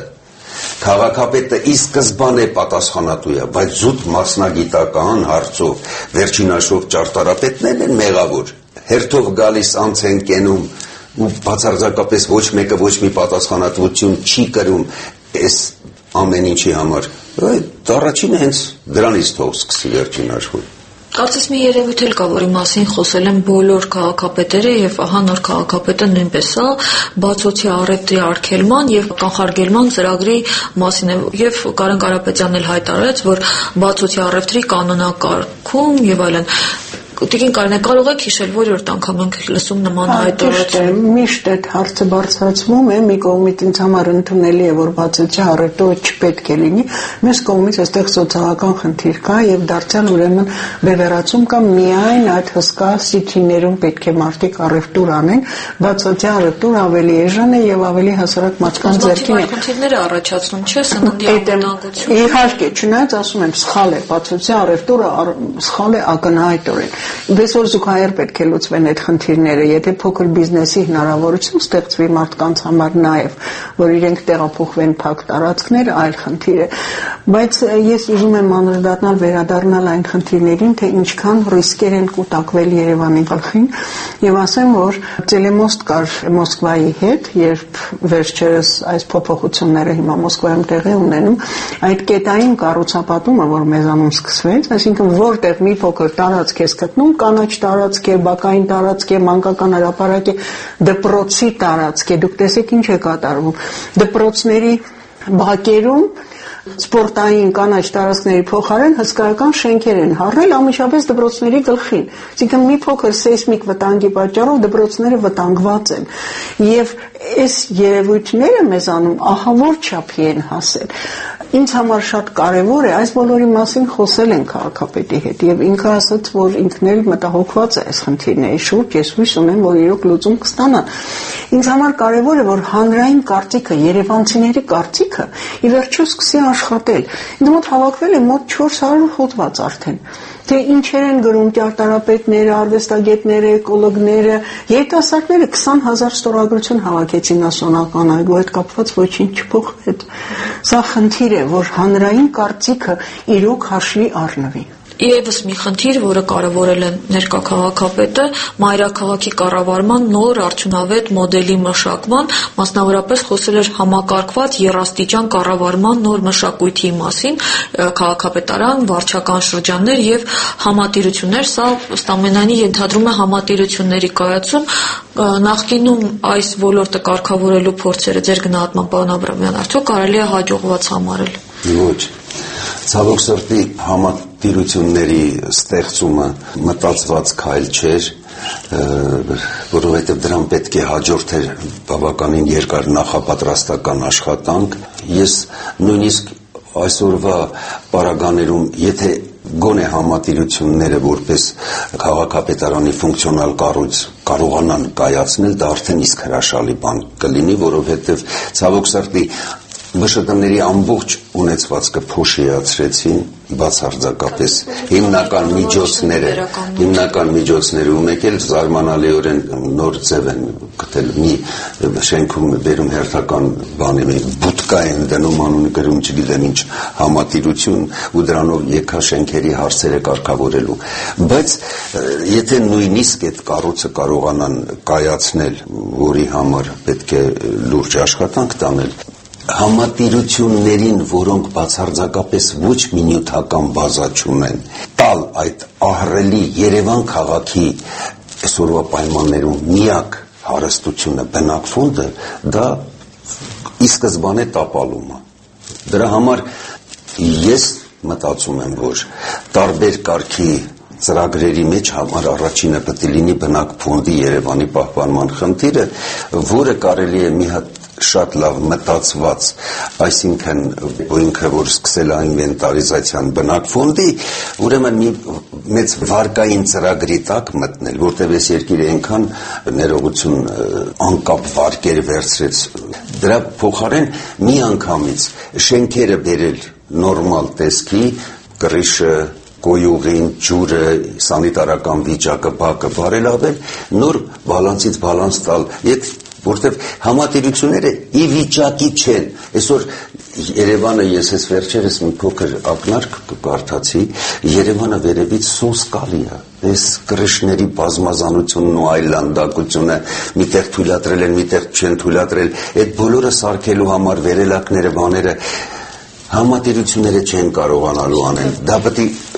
քաղաքապետը ի սկզբանե պատասխանատու է, բայց զուտ մասնագիտական հարցով վերջին հաշվով ճարտարապետներն են մեղավոր։ Հերթով գալիս անց են կենում ու բացարձակապես ոչ մեկը ոչ մի պատասխանատվություն չի կրում այս ամեն ինչի համար։ Այդ առաջինը հենց դրանից թող սկսի վերջին հաշվով։ Կարծես մի երևույթ էլ կա, որի մասին խոսել են բոլոր քաղաքապետերը եւ ահա նոր քաղաքապետը նույնպես է բացոցի առևտրի արգելման եւ կանխարգելման ծրագրի մասին է եւ Կարեն Կարապետյանն էլ հայտարարեց, որ բացոցի առևտրի կանոնակարգում եւ այլն Տիկին Կարեն, կարող եք հիշել, որորդ անգամ ենք լսում նման հայտարարություն։ Միշտ այդ հարցը բարձրացվում է, մի կողմից ինձ համար ընդունելի է, որ բացոցի առևտուրը չպետք է լինի, մյուս կողմից այստեղ սոցիալական խնդիր կա եւ դարձյալ ուրեմն բևեռացում կա միայն այդ հսկա սիթիներում պետք է մարդիկ առևտուր անեն, բացոցի առևտուրը ավելի էժան է եւ ավելի հասարակ մարդկանց ձեռքին է։ Խնդիրները առաջացնում չէ, սննդի անվտանգություն։ Իհարկե, չնայած ասում եմ, սխալ է, բացոցի առևտուրը սխալ է ակնհայտորեն։ Բայց որ զուգահեռ պետք է լուծվեն այդ խնդիրները, եթե փոքր բիզնեսի հնարավորություն ստեղծվի մարդկանց համար նաև, որ իրենք տեղափոխվեն փակ տարածքներ, այլ խնդիր է։ Բայց ես ուզում եմ անդրադառնալ վերադառնալ այն խնդիրներին, թե ինչքան ռիսկեր են կուտակվել Երևանի գլխին, եւ ասեմ, որ Տելեմոստ կար Մոսկվայի հետ, երբ վերջերս այս փոփոխությունները հիմա Մոսկվայում տեղի ունենում, այդ կետային կառուցապատումը, որ մեզանում սկսվեց, այսինքն որտեղ մի փոքր տարածք է գտնում, կանաչ տարածք է, բակային տարածք է, մանկական հրապարակ է, դպրոցի տարածք է, դուք տեսեք ինչ է կատարվում, դպրոցների բակերում սպորտային կանաչ տարածքների փոխարեն հսկայական շենքեր են հառնել ամիջապես դպրոցների գլխին։ Այսինքն մի փոքր սեյսմիկ վտանգի պատճառով դպրոցները վտանգված են։ Եվ այս երևույթները մեզանում ահավոր չափի են հասել։ Ինձ համար շատ կարևոր է, այս բոլորի մասին խոսել են քաղաքապետի հետ եւ ինքը ասաց, որ ինքն էլ մտահոգված է այս խնդիրների շուրջ, ես հույս ունեմ, որ իրոք լուծում կստանան։ Ինձ համար կարևոր է, որ հանրային կարծիքը, երևանցիների կարծիքը ի վերջո սկսի աշխատել։ Ինձ մոտ հավաքվել է մոտ չորս հարյուր հոդված արդեն։ Թե ինչեր են գրում ճարտարապետները, արվեստագետները, էկոլոգները, երիտասարդները քսան հազար ստորագրություն հավաքեցին Նասիոնալական այգու հետ կապված, ոչինչ չփոխվեց։ Սա խնդիր է, որ հանրային կարծիքը իրոք հաշվի առնվի։ Եվս մի խնդիր, որը կարևորել է ներկա քաղաքապետը, մայրաքաղաքի կառավարման նոր արդյունավետ մոդելի մշակման, մասնավորապես խոսել էր համակարգված երաստիճան կառավարման նոր մշակույթի մասին, քաղաքապետարան, վարչական շրջաններ եւ համատիրություններ, սա ըստ ամենայնի ենթադրում է համատիրությունների կայացում, նախկինում այս ոլորտը կարգավորելու փորձերը ձեր գնահատման պարոն Աբրամյան, արդյոք կարելի է հաջողված համարել։ Ոչ, ցավոք սրտի համատիրությունների ստեղծումը մտածված քայլ չէր, որովհետև դրան պետք է հաջորդեր բավականին երկար նախապատրաստական աշխատանք։ Ես նույնիսկ այսօրվա պարագաներում, եթե գոնե համատիրությունները որպես քաղաքապետարանի ֆունկցիոնալ կառույց կարողանան կայացնել, դա արդեն իսկ հրաշալի բան կլինի, որովհետև ցավոք սրտի ԲՇՏ-ների ամբողջ ունեցվածքը փոշիացրեցին, բացարձակապես հիմնական միջոցները, հիմնական միջոցները ունեկել զարմանալիորեն նոր ձև են գտել, մի շենքում բերում հերթական բանի, մի բուտկա են դնում, անունը գրում չգիտեմ ինչ համատիրություն ու դրանով եքաշենքերի հարցերը կարգավորելու, բայց եթե նույնիսկ այդ կառույցը կարողանան կայացնել, որի համար պետք է լուրջ աշխատանք տանել, համատիրություններին, որոնք բացարձակապես ոչ մի նյութական բազա չունեն, տալ այդ ահռելի Երևան քաղաքի այսօրվա պայմաններում միակ հարստությունը բնակֆոնդը, դա ի սկզբանե տապալում է։ Դրա համար ես մտածում եմ, որ տարբեր կարգի ծրագրերի մեջ համար առաջինը պետք է լինի բնակֆոնդի Երևանի պահպանման խնդիրը, որը կարելի է մի հատ շատ լավ մտածված, այսինքն ինքը որ սկսել է ինվենտարիզացիան բնակֆոնդի, ուրեմն մի մեծ վարկային ծրագրի տակ մտնել, որտեղ այս երկիրը այնքան ներողություն անկապ վարկեր վերցրեց, դրա փոխարեն մի անգամից շենքերը բերել նորմալ տեսքի, կռիշը, կոյուղին, ջուրը, սանիտարական վիճակը, բակը բարելավել, նոր բալանսից բալանս տալ, ետ որտեվ համատիրությունները ի վիճակի չեն, այսօր Երևանը, ես ես վերջերս մի փոքր ակնարկ կարդացի, Երևանը վերևից սոսկալի է, այս կռիշների բազմազանությունն ու այլանդակությունը, միտեղ թույլատրել են, միտեղ չեն թույլատրել, այդ բոլորը սարքելու համար վերելակները, բաները, համատիրությունները չեն կարողանալու անել, դա պետք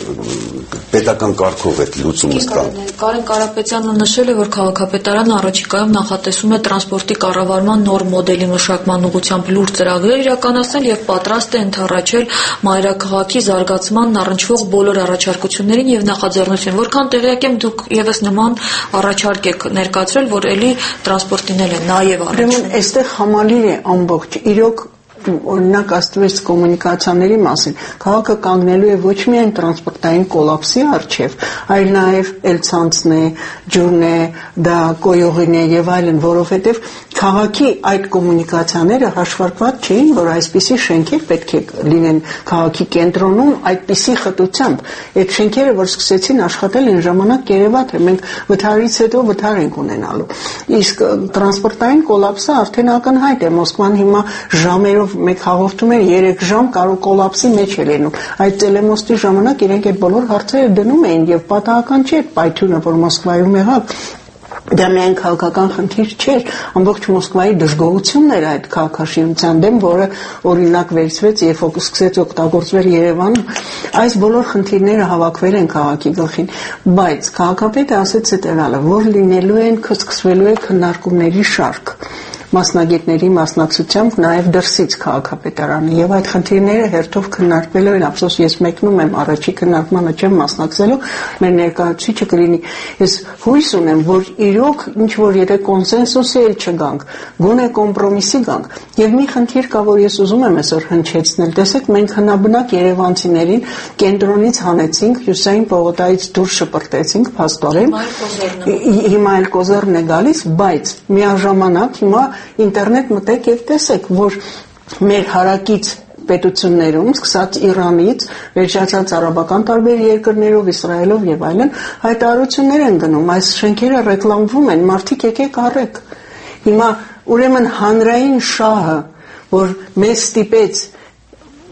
է պետական կարգով այդ լուծումը ստան։ Կարեն Կարապետյանը նշել է, որ քաղաքապետարանը առաջիկայում նախատեսում է տրանսպորտի կառավարման նոր մոդելի մշակման ուղղությամբ լուրջ ծրագրեր իրականացնել եւ պատրաստ է ընդառաջել մայրաքաղաքի զարգացմանն առնչվող բոլոր առաջարկություններին եւ նախաձեռնություններին։ Որքան տեղյակ եմ, դուք եւս նման առաջարկ եք ներկայացրել, որ ելի տրանսպորտին էլ է նաեւ առաջ։ Ուրեմն այստեղ համալիր է ամբողջ, իրոք օրինակ ասվեց կոմունիկացիաների մասին, քաղաքը կանգնելու է ոչ միայն տրանսպորտային կոլապսի առջև, այլ նաև էլցանցն է, ջուրն է, դա կոյուղին է եւ այլն, որովհետեւ քաղաքի այդ կոմունիկացիաները հաշվարկված չէին, որ այսպիսի շենքեր պետք է լինեն քաղաքի կենտրոնում այդպիսի խտությամբ։ Այդ շենքերը, որ սկսեցին աշխատել, այն ժամանակ երևա թե մենք վթարից հետո վթար ենք ունենալու։ Իսկ տրանսպորտային կոլապսը արդեն ակնհայտ է, Մոսկվան հիմա ժամերով մեկ հաղորդում էր երեք ժամ կարող կոլապսի մեջ է լինում։ Այդ տելեմոստի ժամանակ իրենք այդ բոլոր հարցերը դնում էին եւ պատահական չէ պայթյունը, որ Մոսկվայում եղավ։ Դա միայն քաղաքական խնդիր չէր, ամբողջ Մոսկվայի դժգոհությունն էր այդ քաղաքաշինության դեմ, որը օրինակ վերցվեց եւ սկսեց օգտագործվել Երևանում։ Այս բոլոր խնդիրները հավաքվել են քաղաքի գլխին, բայց քաղաքապետը ասեց հետեւյալը, որ լինելու են սկսվելու է քննարկումների շարք մասնագետների մասնակցությամբ նաև դրսից քաղաքապետարանի եւ այդ խնդիրները հերթով քննարկվելու են, ափսոս ես մեկնում եմ առաջի քննարկմանը չեմ մասնակցելու, մեր ներկայացուցիչը կլինի։ Ես հույս ունեմ, որ իրոք ինչ որ եթե կոնսենսուսի էլ չգանք, գոնե կոմպրոմիսի գանք։ Եվ մի խնդիր կա, որ ես ուզում եմ այսօր հնչեցնել։ Տեսեք, մենք հնաբնակ երևանցիներին կենտրոնից հանեցինք, Հյուսային պողոտայից դուրս շպրտեցինք, փաստորեն։ Հիմա էլ կոզերն է գալիս, բայց միաժամանակ հիմա ինտերնետ մտեք եւ տեսեք, որ մեր հարակից պետություններում, սկսած Իրանից, վերջացած արաբական տարբեր երկրներով, Իսրայելով եւ այլն, հայտարարություններ են գնում, այս շենքերը ռեկլամվում են, մարդիկ եկեք առեք։ Հիմա ուրեմն հանրային շահը, որ մեզ ստիպեց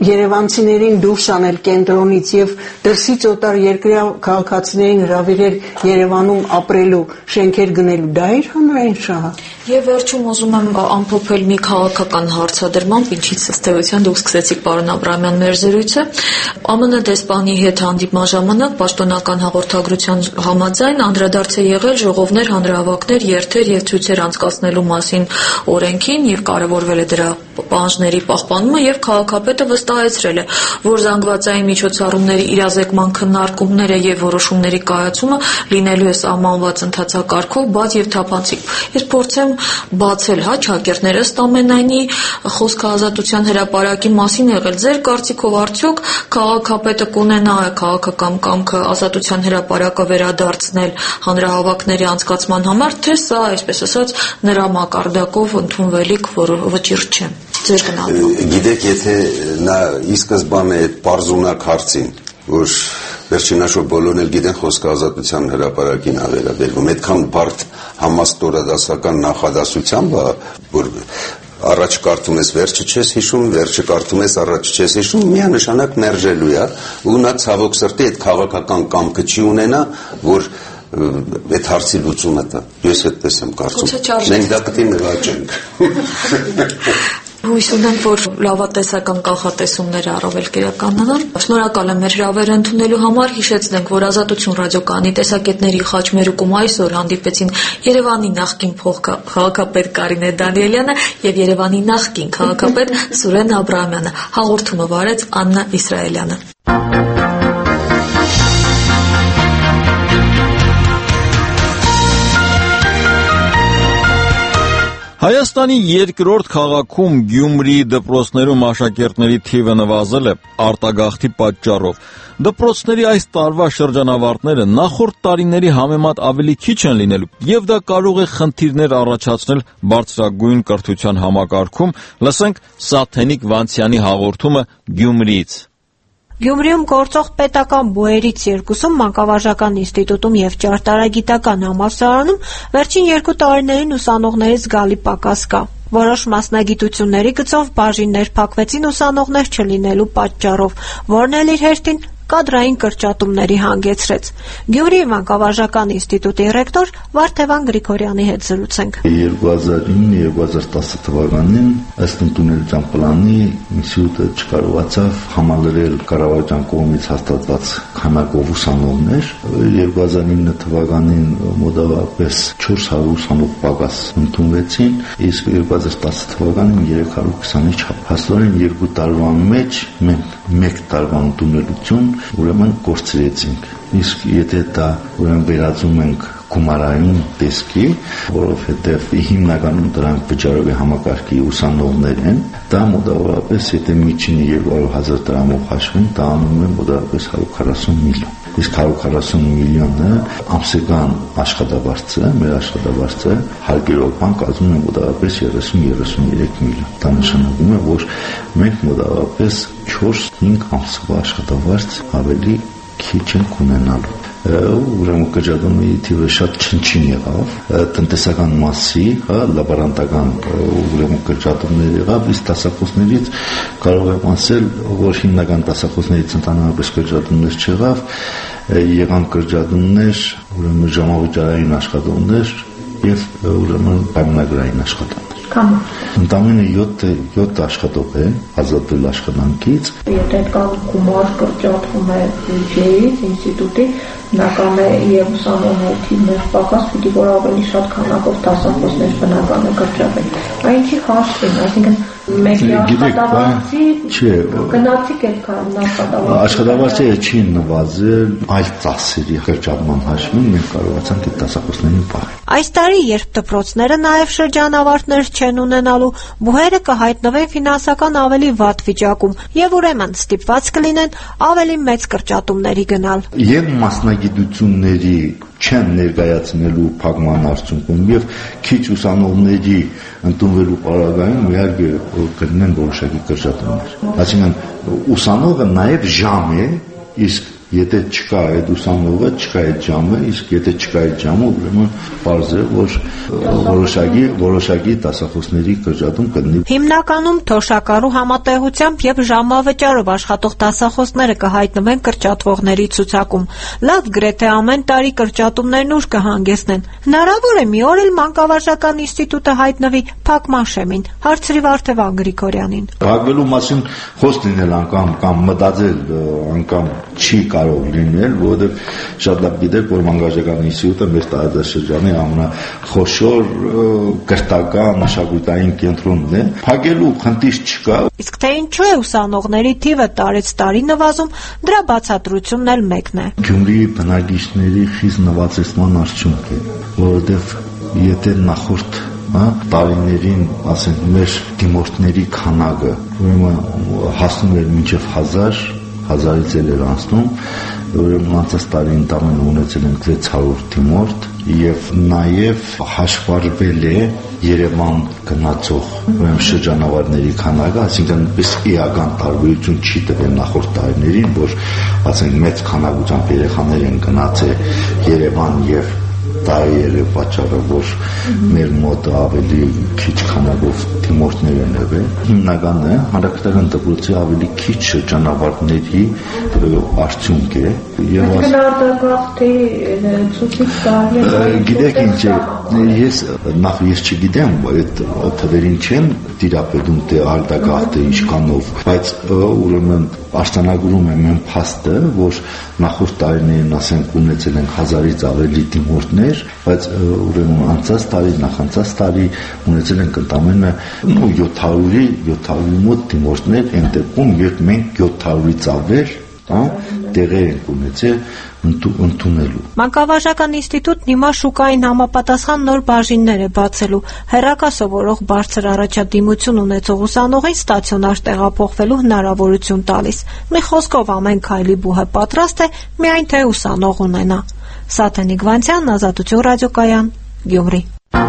երևանցիներին դուրս անել կենտրոնից եւ դրսից օտար երկրյա քաղաքացիներին հրավիրել Երևանում ապրելու, շենքեր գնելու, դա էր հանրային շահը։ Եվ վերջում ուզում եմ ամփոփել մի քաղաքական հարցադրմամբ, ինչից ըստ էության դուք սկսեցիք պարոն Աբրահամյան մեր զրույցը։ ԱՄՆ դեսպանի հետ հանդիպման ժամանակ պաշտոնական հաղորդագրության համաձայն անդրադարձ է եղել ժողովներ, հանրահավաքներ, երթեր եւ ցույցեր անցկացնելու մասին օրենքին եւ կարևորվել է դրա պահանջների պահպանումը եւ քաղաքապետը վստահեցրել է, որ զանգվածային միջոցառումների իրազեկման քննարկումները եւ որոշումների կայացումը լինելու է սահմանված ընթացակարգով, բաց եւ թափանցիկ։ Ես փորձեմ բացել հա ճակերտները ըստ ամենայնի խոսքը ազատության հրապարակի մասին եղել։ Ձեր կարծիքով արդյոք քաղաքապետը կունենա քաղաքական կամքը ազատության հրապարակը վերադարձնել հանրահավաքների անցկացման համար, թե սա, այսպես ասած, նրա մակարդակով ընդունվելիք վճիռ չէ։ Ձեր գնալով։ Գիտեք, եթե նա ի սկզբանե այդ պարզունակ հարցին, որ վերջինաշոր բոլորն էլ գիտեն խոսքը ազատության հրապարակին ա վերաբերվում, այդքան բարդ համաստորադասական նախադասությամբ, որ առաջ կարդում ես վերջը չես հիշում, վերջը կարդում ես առաջ չես հիշում, միանշանակ մերժելու է, ու նա ցավոք սրտի այդ քաղաքական կամքը չի ունենա, որ այդ հարցի լուծումը տա։ Ես այդպես եմ կարծում։ Մենք դա պետք է նվաճենք։ Հույս ունենք, որ լավատեսական կանխատեսումները առավել կիրականանան։ Շնորհակալ եմ մեր հրավերը ընդունելու համար։ Հիշեցնենք, որ Ազատություն ռադիոկայանի տեսակետների խաչմերուկում այսօր հանդիպեցին Երևանի նախկին քաղաքապետ Կարինե Դանիելյանը եւ Երևանի նախկին քաղաքապետ Սուրեն Աբրահամյանը։ Հաղորդումը վարեց Աննա Իսրայելյանը։ Հայաստանի երկրորդ քաղաքում Գյումրիի դպրոցներում աշակերտների թիվը նվազել է արտագաղթի պատճառով։ Դպրոցների այս տարվա շրջանավարտները նախորդ տարիների համեմատ ավելի քիչ են լինելու, եւ դա կարող է խնդիրներ առաջացնել բարձրագույն կրթության համակարգում։ Լսենք Սաթենիկ Վանցյանի հաղորդումը Գյումրիից։ Գյումրիում գործող պետական բուհերից երկուսում մանկավարժական ինստիտուտում եւ ճարտարագիտական համալսարանում վերջին երկու տարիներին ուսանողների զգալի պակաս կա։ Որոշ մասնագիտությունների գծով բաժիններ փակվեցին ուսանողներ չլինելու պատճառով, որն էլ իր հերթին կադրային կրճատումների հանգեցրեց։ Գյումրիի մանկավարժական ինստիտուտի ռեկտոր Վարդևան Գրիգորյանի հետ զրուցենք։ երկու հազար ինը երկու հազար տասը թվականին ըստ ընդունելության պլանի ինստիտուտը չկարողացավ համալրել կառավարության կողմից հաստատված քանակով ուսանողներ։ երկու հազար ինը թվականին մոտավորապես չորս հարյուր ուսանող պակաս ընդունվեցին, իսկ երկու հազար տասը թվականին երեք հարյուր քսանի չափ։ Հաստորեն երկու տարվա մեջ մենք մեկ տարվա ընդունելություն ուրեմն կորցրեցինք։ Իսկ եթե դա ուրեմն վերածում ենք գումարային տեսքի, որովհետև հիմնականում դրանք վճարովի համակարգի ուսանողներ են, դա մոտավորապես եթե միջինը երկու հարյուր հազար դրամով հաշվեն, դա անում է մոտավորապես հարյուր քառասուն միլիոն։ Իսկ հարյուր քառասուն միլիոնը ամսական աշխատավարձը, մեր աշխատավարձը հարգերովման կազմում է մոտավորապես երեսուն երեսունյոթ միլիոն։ Դա նշանակում է, որ մենք մոտավորապես չորս-հինգ ամսվա աշխատավարձ ավելի քիչ ենք ունենալու։ Ուրեմն կրճատումների թիվը շատ չնչին եղավ, տնտեսական մասի, հա, լաբորանտական ուրեմն կրճատումներ եղավ, իսկ դասախոսներից կարող եմ ասել, որ հիմնական դասախոսներից ընդհանրապես կրճատումներ չեղավ, եղան կրճատումներ, ուրեմն ժամավճարային աշխատողներ եւ ուրեմն պայմանագրային աշխատողներ։ Կամ ընդամենը յոթ աշխատող է ազատվել աշխատանքից։ Եթե կան գումար կրճատվում է բյուջեից, ինստիտուտի բնական է եւ ուսանողների թիվներ պակաս, պիտի որ ավելի շատ քանակով դասախոսներ բնական է կրճատել։ Այն ինչի հաշվին, այսինքն մեկի աշխատավարձի գնացիկ է աշխատավարձը։ Աշխատավարձը չի նվազել, այլ ծախսերի կրճատման հաշվին մենք կարողացանք այդ դասախոսներին պահել։ Այս տարի, երբ դպրոցները նաև շրջանավարտներ չեն ունենալու, բուհերը կհայտնվեն ֆինանսական ավելի վատ վիճակում եւ ուրեմն ստիպված կլինեն ավելի մեծ կրճատումների գնալ։ Եվ մասնագիտությունների չեն ներկայացնելու փակման արդյունքում եւ քիչ ուսանողների ընդունվելու պարագայում իհարկե կլինեն որոշակի կրճատումներ։ Այսինքն ուսանողը նաեւ ժամ է, իսկ Եթե չկա այդ ուսանողը, չկա այդ ժամը, իսկ եթե չկա այդ ժամը, ուրեմն պարզ է, որ որոշակի որոշակի դասախոսների կրճատում կլինի։ Հիմնականում թոշակառու համատեղությամբ եւ ժամավճարով աշխատող դասախոսները կհայտնվեն կրճատվողների ցուցակում։ Լավ, գրեթե ամեն տարի կրճատումներն ուր կհանգեցնեն։ Հնարավոր է մի օր էլ մանկավարժական ինստիտուտը հայտնվի փակման շեմին։ Հարցրի Վարդևան Գրիգորյանին։ Հագվելու մասին խոսք լինել անգամ կամ մտածել անգամ չի կարող լինել, որովհետև շատ լավ գիտեք, որ մանկավարժական ինստիտուտը մեր տարածաշրջանի ամենախոշոր կրթական մշակութային կենտրոնն է։ Փակելու խնդիր չկա։ Իսկ թե ինչու է ուսանողների թիվը տարեց տարի նվազում, դրա բացատրությունն էլ մեկն է։ Գյումրիի բնակիչների խիստ նվազեցման արդյունք է, որովհետև եթե նախորդ տարիներին, ասենք, մեր դիմորդների քանակը ուրեմն հասնում էր մինչև հազար, հազարից էլ էր անցնում, ուրեմն անցած տարի ընդամենը ունեցել ենք վեց հարյուր դիմորդ եւ նաեւ հաշվառվել է Երևան գնացող ուրեմն շրջանավարտների քանակը, այսինքն պես էական տարբերություն չի տվել նախորդ տարիներին, որ ասենք մեծ քանակությամբ երեխաներ են գնացել Երևան եւ դա է պատճառը, որ մեր մոտ ավելի քիչ քանակով դիմորդներ են եղել։ Հիմնականը հանրաքրթական դպրոցի ավելի քիչ շրջանավարտների արդյունք է։ Եվ գնահատակախտի ցուցիչ տարի։ Գիտեք ինչ է, ես նախ ես չգիտեմ, այդ թվերին չեմ տիրապետում, թե արտագաղթը ինչքանով, բայց ուրեմն արձանագրում եմ այն փաստը, որ նախորդ տարիներին ասենք ունեցել ենք հազարից ավելի դիմորդներ, բայց ուրեմն անցած տարի, նախանցած տարի ունեցել ենք ընդամենը յոթ հարյուրի յոթ հարյուրի մոտ դիմորդներ, այն դեպքում երբ մենք յոթ հարյուրից ավել տեղեր ենք ունեցել ընդունելու։ Մանկավարժական ինստիտուտն հիմա շուկային համապատասխան նոր բաժիններ է բացելու, հեռակա սովորող բարձր առաջադիմություն ունեցող ուսանողին ստացիոնար տեղափոխվելու հնարավորություն տալիս։ Մի խոսքով ամեն քայլի բուհը պատրաստ է, միայն թե ուսանող ունենա։ Սաթենիկ Վանցյան, Ազատություն ռադիոկայան, Գյումրի։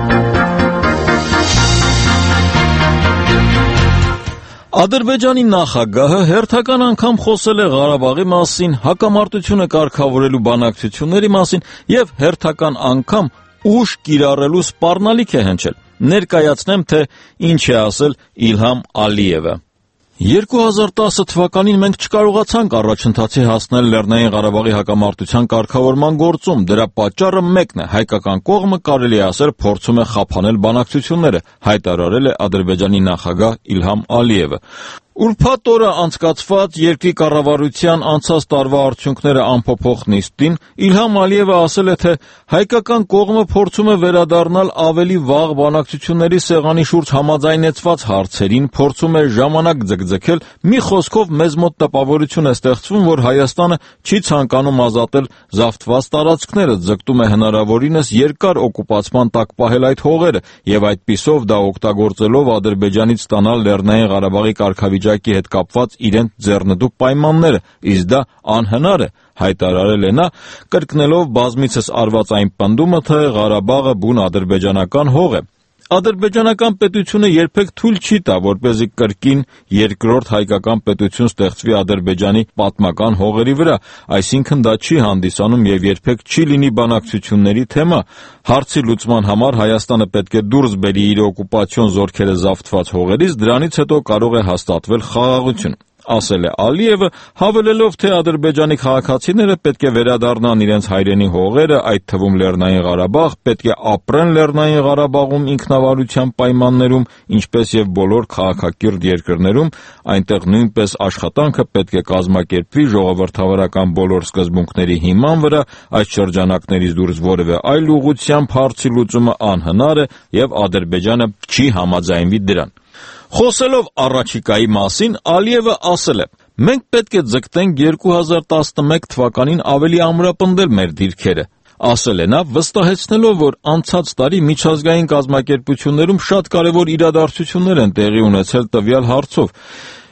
Ադրբեջանի նախագահը հերթական անգամ խոսել է Ղարաբաղի մասին, հակամարտությունը կարգավորելու բանակցությունների մասին եւ հերթական անգամ ուժ կիրառելու սպառնալիք է հնչել։ Ներկայացնեմ, թե ինչ է ասել Իլհամ Ալիևը։ երկու հազար տասը թվականին մենք չկարողացանք առաջընթացի հասնել Լեռնային Ղարաբաղի հակամարտության կարգավորման գործում։ Դրա պատճառը մեկն է՝ հայկական կողմը կարելի է ասել փորձում է խափանել բանակցությունները, հայտարարել է Ադրբեջանի նախագահ Իլհամ Ալիևը։ Ուրբաթ օրը անցկացված երկրի կառավարության անցած տարվա արդյունքները ամփոփող նիստին Իլհամ Ալիևը ասել է, թե հայկական կողմը փորձում է վերադառնալ ավելի վաղ բանակցությունների սեղանի շուրջ համաձայնեցված հարցերին, փորձում է ժամանակ ձգձգել, մի խոսքով մեզ մոտ տպավորություն է ստեղծվում, որ Հայաստանը չի ցանկանում ազատել զավթված տարածքները, ձգտում է հնարավորինս երկար օկուպացման տակ պահել այդ հողերը եւ այդպիսով դա օգտագործելով Ադրբեջանից ստանալ Լեռնային Ղարաբաղի կարգավիճակի հետ կապված իրենց ձեռնտու պայմանները, իսկ դա անհնար է, հայտարարել է նա, կրկնելով բազմիցս արված այն պնդումը, թե Ղարաբաղը բուն ադրբեջանական հող է։ Ադրբեջանական պետությունը երբեք թույլ չի տա, որպեսզի կրկին երկրորդ հայկական պետություն ստեղծվի Ադրբեջանի պատմական հողերի վրա, այսինքն դա չի հանդիսանում եւ երբեք չի լինի բանակցությունների թեմա։ Հարցի լուծման համար Հայաստանը պետք է դուրս բերի իր օկուպացիոն զորքերը զավթված հողերից, դրանից հետո կարող է հաստատվել խաղաղություն, ասել է Ալիևը, հավելելով, թե Ադրբեջանի քաղաքացիները պետք է վերադառնան իրենց հայրենի հողերը, այդ թվում Լեռնային Ղարաբաղ, պետք է ապրեն Լեռնային Ղարաբաղում ինքնավարության պայմաններում, ինչպես եւ բոլոր քաղաքակիրթ երկրներում, այնտեղ նույնպես աշխատանքը պետք է կազմակերպվի ժողովրդավարական բոլոր սկզբունքների հիման վրա, այդ շրջանակներից դուրս որևէ այլ ուղղությամբ հարցի լուծումը անհնար է եւ Ադրբեջանը չի համաձայնվի դրան։ Խոսելով առաջիկայի մասին, Ալիևը ասել է. «Մենք պետք է ձգտենք երկու հազար տասնմեկ թվականին ավելի ամրապնդել մեր դիրքերը», ասել է նա, վստահեցնելով, որ անցած տարի միջազգային կազմակերպություններում շատ կարևոր իրադարձություններ են տեղի ունեցել տվյալ հարցով։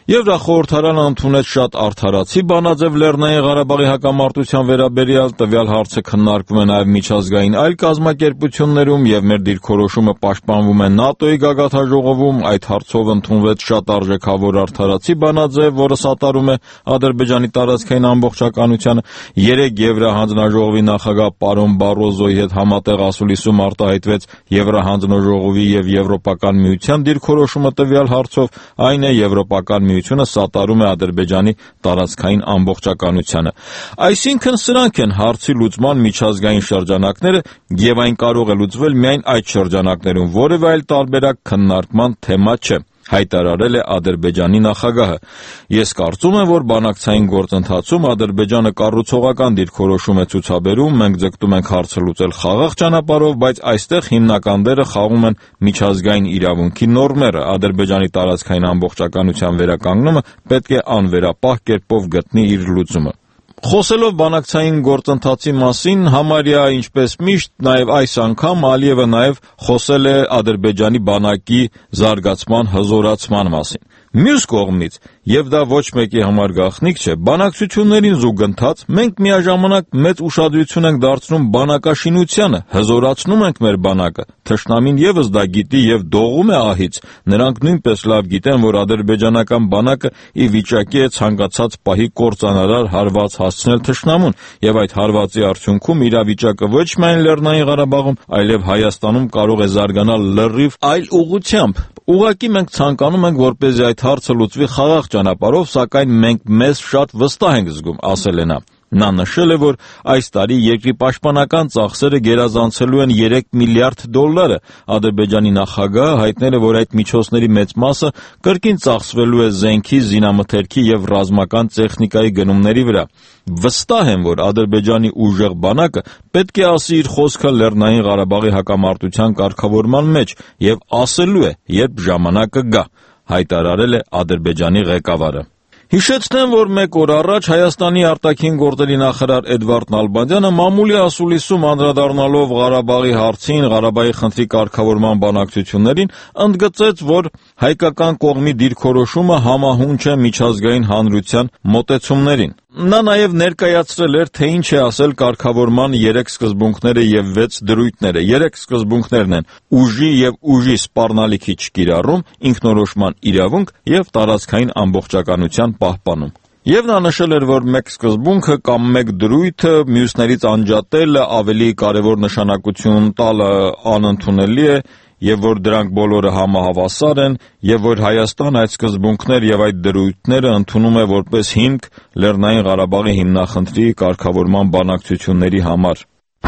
Եվրախորհրդարանը ընդունեց շատ արդարացի բանաձև Լեռնային Ղարաբաղի հակամարտության վերաբերյալ, տվյալ հարցը քննարկվում է նաև միջազգային այլ կազմակերպություններում եւ մեր դիրքորոշումը պաշտպանվում է ՆԱՏՕ-ի գագաթնաժողովում, այդ հարցով ընդունվեց շատ արժեքավոր արդարացի բանաձև, որը սատարում է Ադրբեջանի տարածքային ամբողջականությանը, երեք Եվրահանձնաժողովի նախագահ պարոն Բարոզոյի հետ համատեղ ասուլիսում արտահայտվեց Եվրահանձնաժողովի եւ Եվրոպական միության դիրքորոշումը տվյալ հարցով, այն է Եվրոպական միությունը սատարում է Ադրբեջանի տարածքային ամբողջականությանը։ Այսինքն սրանք են հարցի լուծման միջազգային շրջանակները եւ այն կարող է լուծվել միայն այդ շրջանակներում, որևէ այլ տարբերակ քննարկման թեմա չէ, հայտարարել է Ադրբեջանի նախագահը։ Ես կարծում եմ, որ բանակցային գործընթացում Ադրբեջանը կառուցողական դիրքորոշում է ցուցաբերում, մենք ձգտում ենք հարցը լուծել խաղաղ ճանապարհով, բայց այստեղ հիմնական դերը խաղում են միջազգային իրավունքի նորմերը։ Ադրբեջանի տարածքային ամբողջականության վերականգնումը պետք է անվերապահ կերպով գտնի իր լուծումը։ Խոսելով բանակցային գործընթացի մասին, համարյա ինչպես միշտ, նաև այս անգամ Ալիևը նաև խոսել է Ադրբեջանի բանակի զարգացման հզորացման մասին։ Մյուս կողմից, եւ դա ոչ մեկի համար գաղտնիք չէ, բանակցություններին զուգընթաց մենք միաժամանակ մեծ ուշադրություն ենք դարձնում բանակաշինությանը, հզորացնում ենք մեր բանակը։ Թշնամին եւս դա գիտի եւ դողում է ահից։ Նրանք նույնպես լավ գիտեն, որ ադրբեջանական բանակը ի վիճակի է ցանկացած պահի կործանարար հարված հասցնել թշնամուն, եւ այդ հարվածի արդյունքում իրավիճակը ոչ միայն Լեռնային Ղարաբաղում, այլև Հայաստանում կարող է զարգանալ լրիվ այլ ուղղությամբ։ Ուղղակի մենք ցանկանում ենք, որպեսզի այդ հարցը լուծվի խաղաղ ճանապարհով, սակայն մենք մեզ շատ վստահ ենք զգում, ասել է նա։ Նա նշել է, որ այս տարի երկրի պաշտպանական ծախսերը գերազանցելու են երեք միլիարդ դոլարը։ Ադրբեջանի նախագահը հայտնել է, որ այդ միջոցների մեծ մասը կրկին ծախսվելու է զենքի, զինամթերքի եւ ռազմական տեխնիկայի գնումների վրա։ Վստահ եմ, որ Ադրբեջանի ուժեղ բանակը պետք է ասի իր խոսքը Լեռնային Ղարաբաղի հակամարտության կարգավորման մեջ եւ ասելու է, երբ ժամանակը գա, հայտարարել է Ադրբեջանի ղեկավարը։ Հիշեցնեմ, որ մեկ օր առաջ Հայաստանի արտաքին գործերի նախարար Էդվարդ Նալբանդյանը մամուլի ասուլիսում անդրադառնալով Ղարաբաղի հարցին, Ղարաբաղի խնդրի կարգավորման բանակցություններին, ընդգծեց, որ հայկական կողմի դիրքորոշումը համահունչ է միջազգային հանրության մոտեցումներին։ Նա նաև ներկայացրել էր, թե ինչ է ասել կարգավորման երեք սկզբունքները եւ վեց դրույթները։ Երեք սկզբունքներն են՝ ուժի եւ ուժի սպառնալիքի չկիրառում, ինքնորոշման իրավունք եւ տարածքային ամբողջականության պահպանում։ Եվ նա նշել էր, որ մեկ սկզբունքը կամ մեկ դրույթը մյուսներից անջատելը, ավելի կարևոր նշանակություն տալը անընդունելի է, եւ որ դրանք բոլորը համահավասար են, եւ որ Հայաստան այդ սկզբունքներ եւ այդ դրույթները ընդունում է որպես հիմք Լեռնային Ղարաբաղի հիմնախնդրի կարգավորման բանակցությունների համար։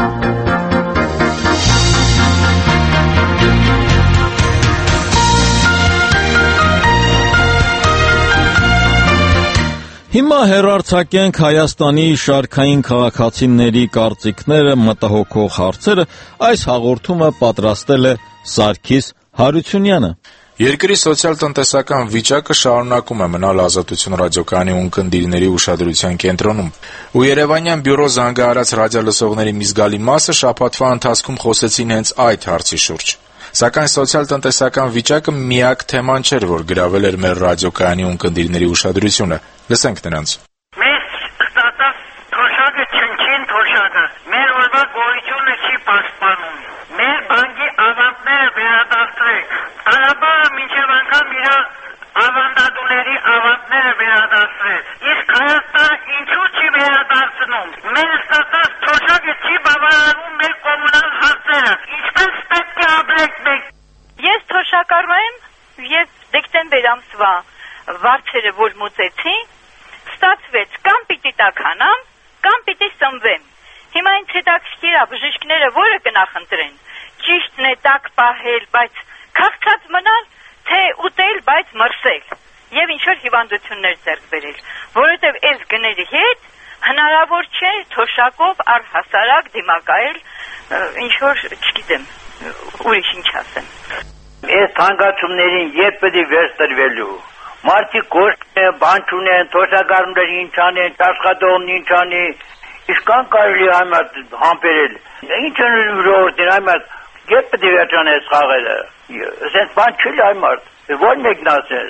Հիմա հեռարձակենք Հայաստանի շարքային քաղաքացիների կարծիքները, մտահոգող հարցերը, այս հաղորդումը պատրաստել է Սարգիս Հարությունյանը։ Երկրի սոցիալ-տնտեսական վիճակը շարունակում է մնալ Ազատություն ռադիոկայանի ունկնդիրների ուշադրության կենտրոնում, ու Երևանյան բյուրո զանգահարած ռադիոլսողների մի զգալի մասը շաբաթվա ընթացքում խոսեցին հենց այդ հարցի շուրջ։ Սակայն սոցիալ-տնտեսական վիճակը միակ թեման չէր, որ գրավել էր մեր ռադիոկայանի ունկնդիրների ուշադրությունը։ Լսենք նրանց։ Մենք ստացած թոշակը չնչին թոշակը մեր օրվա գոյությունը չի պաշտպանում։ Մեր բանկի ավանդները վերադարձրեք։ Ղարաբաղը մինչև անգամ իր ավանդատուների ավանդները վերադարձրեց։ Իսկ Հայաստանը ինչու չի վերադարձնում։ Մեր ստացած թոշակը չի բավարարում մեր կոմունալ հարցերը։ Ինչպես պետք է ապրենք մենք։ Ես թոշակառու եմ եւ դեկտեմբեր ամսվա վարձերը որ մուծեցի, ստացվեց կամ պիտի տաքանամ, կամ պիտի սնվեմ։ Հիմա ինձ հետաքրքիր է բժիշկները որը կնախընտրեն։ Ճիշտն է տաք պահել, բայց քաղցած մնալ, թե ուտել, բայց մրսել եւ ինչ որ հիվանդություններ ձեռք բերել, որովհետեւ այս գների հետ հնարավոր չէ թոշակով առհասարակ դիմակայել ինչ որ, չգիտեմ, ուրիշ ինչ ասեմ։ Այս հանգացումներին երբ պետք է վերջ տրվելու։ Մարդիկ կոշտ են, բան չունեն, թոշակառուները ինչ անեն, աշխատողն ինչ անի, իսկան կարելի այմատ համբերել։ Ինչ են ժողովրդին այմատ, երբ պետք է վերջան այս խաղերը։ Սենց բան չի այմատ, որ մեկն ասես,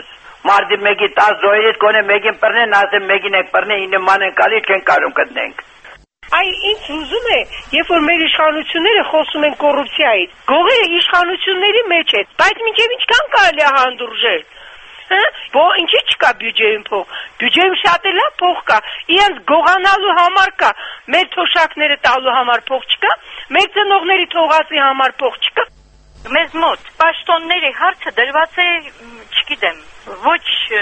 Մարդի մեկի տասը զոհերից գոնե մեկին բռնեն, ասեն մեկին եք բռնեն, ինը ման են գալիս չեն կարող գտնենք։ Այ ինձ ուզում է, երբ որ մեր իշխանությունները խոսում են կոռուպցիայից, գողերը իշխանությունների մեջ են, բայց մինչև ինչքան կարելի է հանդուրժել։ Հա, բո ինչի չկա բյուջեում փող։ Բյուջեում շատ էլ փող կա, իրենց գողանալու համար կա, մեր թոշակները տալու համար փող չկա, մեր ծնողների թողածի համար փող չկա։ Մեզ մոտ պաշտոնների հարցը դրված է, չգիտեմ, ոչ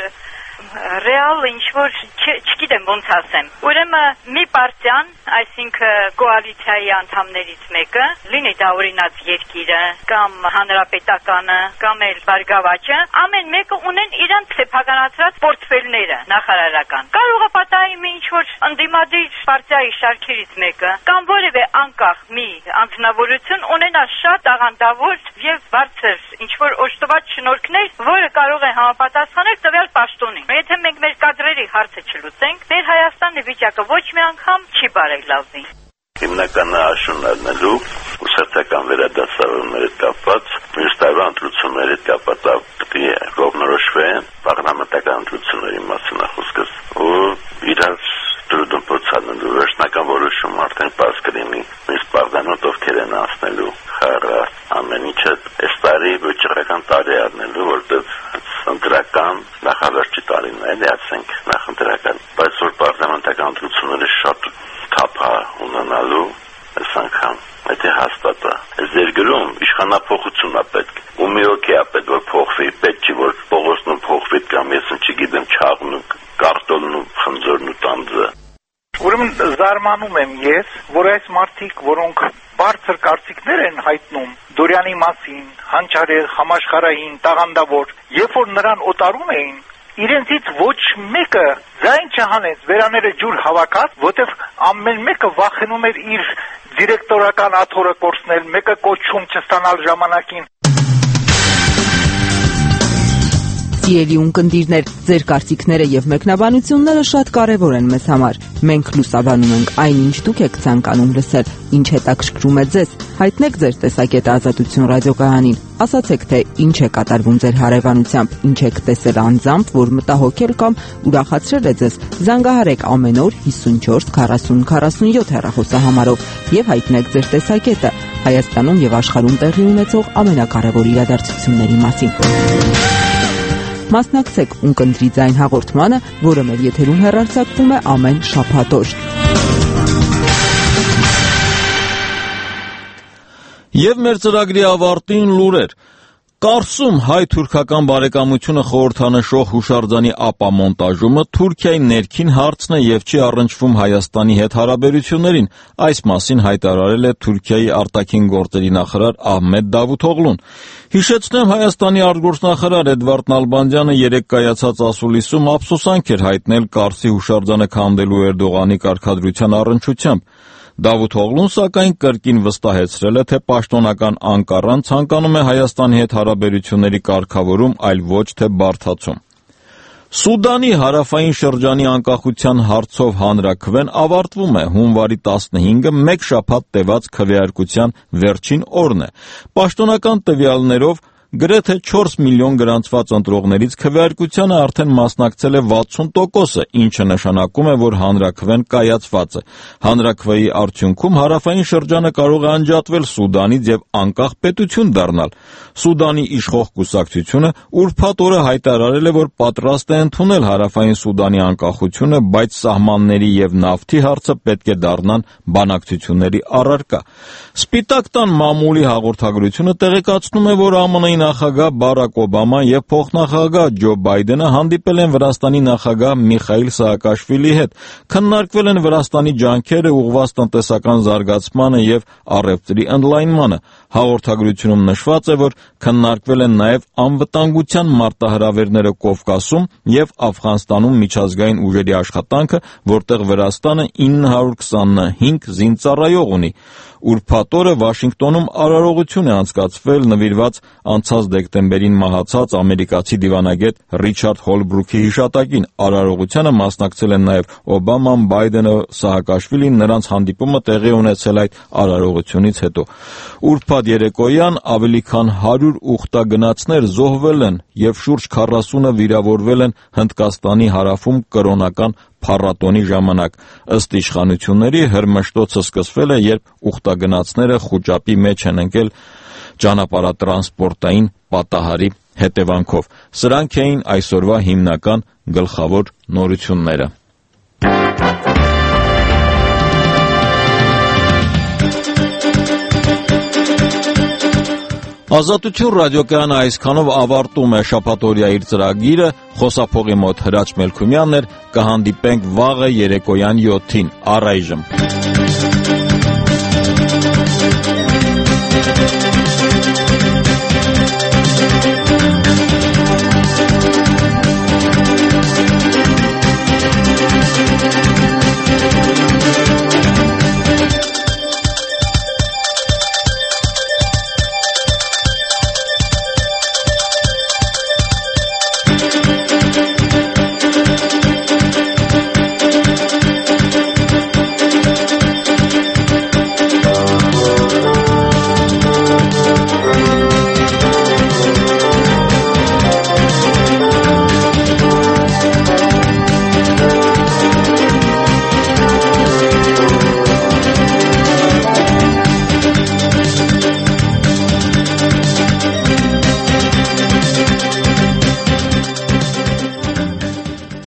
ռեալ ինչ-որ չգիտեմ ոնց ասեմ։ Ուրեմն մի պարտիան, այսինքն կոալիցիայի անդամներից մեկը, լինի դա օրինաց երկիրը կամ հանրապետականը կամ էլ բարգավաճը, ամեն մեկը ունեն իրենց սեփականացրած պորտֆելները նախարարական։ Կարող է պատահի մի ինչ-որ ընդդիմադիր պարտիայի շարքերից մեկը կամ որևէ անկախ մի անձնավորություն ունենա շատ աղանդավոր եւ բարձր ինչ-որ օժտված շնորհքներ, որը կարող է համապատասխանել տվյալ պաշտոնին։ Եթե մենք մեր կադրերի հարցը չլուծենք, մեր Հայաստանի վիճակը ոչ մի անգամ չի բարելավվի։ Հիմնական աշունարնելու ուսուցական վերադասավորումների կապված, մյուս տարվա ընտրությունների կապված պետք է կողմնորոշվեն պարլամենտական ընտրությունների մասին խոսքս ու իրար դրդում փորձանելու վերջնական որոշում արդեն պարզ կլինի մյուս պարլամենտ ովքեր են անցնելու խաղը ամեն ինչը այս տարի վճռական տարի առնելու որտեղ ընտրական նախադասի տարին է ասենք նախընտրական բայց որ պարլամենտական ընտրությունները շատ թափա ունենալու այս անգամ եթե հաստատ է այս երկրում իշխանապողություն է պետք ու մի օքի է պետք որ փոխվի պետք չի որ փողոցնում փոխվի կամ ես չգիտեմ չաղն ու կարտոնն ու խնձորն ու տանձը Ուրեմն զարմանում եմ ես որ այս մարդիկ որոնք բարձր կարծիքներ են հայտնում Դորյանի մասին հանճարեղ համաշխարհային տաղանդավոր երբ որ նրան օտարում էին իրենցից ոչ մեկը ձայն չհանեց վերաները ջուր հավաքած որտեվ ամեն մեկը վախենում էր իր դիրեկտորական աթոռը կորցնել մեկը կոչում չստանալ ժամանակին Սիրելի ունկնդիրներ, ձեր կարծիքները եւ մեկնաբանությունները շատ կարեւոր են մեզ համար։ Մենք լուսաբանում ենք այն, ինչ դուք եք ցանկանում լսել, ինչ հետաքրքրում է ձեզ։ Հայտնեք ձեր տեսակետը Ազատություն ռադիոկայանին։ Ասացեք, թե ինչ է կատարվում ձեր հարևանությամբ, ինչ եք տեսել անձամբ, որ մտահոգել կամ ուրախացրել է ձեզ։ Զանգահարեք ամեն օր հիսունչորս քառասուն քառասունյոթ հեռախոսահամարով եւ հայտնեք ձեր տեսակետը Հայաստանում եւ աշխարհում տեղի ունեցող ամենակարևոր իրադարձությունների մասին։ Մասնակցեք ունկնդրի ձայն հաղորդմանը, որը մեր եթերում հեռարձակվում է ամեն շաբաթ օր։ Եվ մեր ծրագրի ավարտին լուրեր։ Կարսում հայ-թուրքական բարեկամությունը խորհրդանշող հուշարձանի ապամոնտաժումը Թուրքիայի ներքին հարցն է եւ չի առնչվում Հայաստանի հետ հարաբերություններին։ Այս մասին հայտարարել է Թուրքիայի արտաքին գործերի նախարար Ահմեդ Դավութօղլուն։ Հիշեցնեմ, Հայաստանի արտգործնախարար Էդվարդ Նալբանդյանը երեկ կայացած ասուլիսում ափսոսանք էր հայտնել Կարսի հուշարձանը քանդելու Էրդողանի կարգադրության առնչությամբ։ Դավութօղլուն սակայն կրկին վստահեցրել է, թե պաշտոնական Անկարան ցանկանում է Հայաստանի հետ հարաբերությունների կարգավորում, այլ ոչ թե բարդացում։ Սուդանի հարավային շրջանի անկախության հարցով հանրաքվեն ավարտվում է հունվարի տասնհինգը մեկ շաբաթ տևած քվեարկության վերջին օրն է։ Պաշտոնական տվյալներով գրեթե չորս միլիոն գրանցված ընտրողներից քվեարկությանը արդեն մասնակցել է վաթսուն տոկոսը, ինչը նշանակում է, որ հանրաքվեն կայացված է։ Հանրաքվեի արդյունքում հարավային շրջանը կարող է անջատվել Սուդանից եւ անկախ պետություն դառնալ։ Սուդանի իշխող կուսակցությունը ուրբաթ օրը հայտարարել է, որ պատրաստ է ընդունել հարավային Սուդանի անկախությունը, բայց սահմանների եւ նավթի հարցը պետք է դառնան բանակցությունների առարկա։ Սպիտակ տան մամուլի հաղորդագրությունը տեղեկացնում է, որ ԱՄՆ-ի նախագահ Բարակ Օբաման եւ փոխնախագահ Ջո Բայդենը հանդիպել են Վրաստանի նախագահ Միխայիլ Սաակաշվիլիի հետ, քննարկվել են Վրաստանի ջանքերը ուղղված տնտեսական զարգացմանը եւ առևտրի ընդլայնմանը։ Հաղորդագրությունում նշված է, որ քննարկվել են նաեւ անվտանգության մարտահրավերները Կովկասում եւ Աֆղանստանում միջազգային ուժերի աշխատանքը, որտեղ Վրաստանը ինը հարյուր քսանհինգ զինծառայող ունի։ Ուրբաթ օրը Վաշինգտոնում արարողություն է անցկացվել նվիրված անցած դեկտեմբերին մահացած ամերիկացի դիվանագետ Ռիչարդ Հոլբրուքի հիշատակին։ Արարողությանը մասնակցել են նաև Օբաման, Բայդենը, Սահակաշվիլին, նրանց հանդիպումը տեղի ունեցել այդ արարողությունից հետո։ Ուրբաթ երեկոյան ավելի քան հարյուր ուխտագնացներ զոհվել են և շուրջ քառասունը վիրավորվել են Հնդկաստանի հարավում կրոնական փառատոնի ժամանակ։ Ըստ իշխանությունների հրմշտոցը սկսվել է, երբ ուխտագնացները խուճապի մեջ են ընկել ճանապարհատրանսպորտային պատահարի հետևանքով։ Սրանք էին այսօրվա հիմնական գլխավոր նորությունները։ Ազատություն ռադիոկայանը այսքանով ավարտում է շաբաթօրյա իր ծրագիրը։ Խոսափողի մոտ Հրաչ Մելքումյանն էր։ Կհանդիպենք վաղը երեկոյան յոթին։ Առայժմ։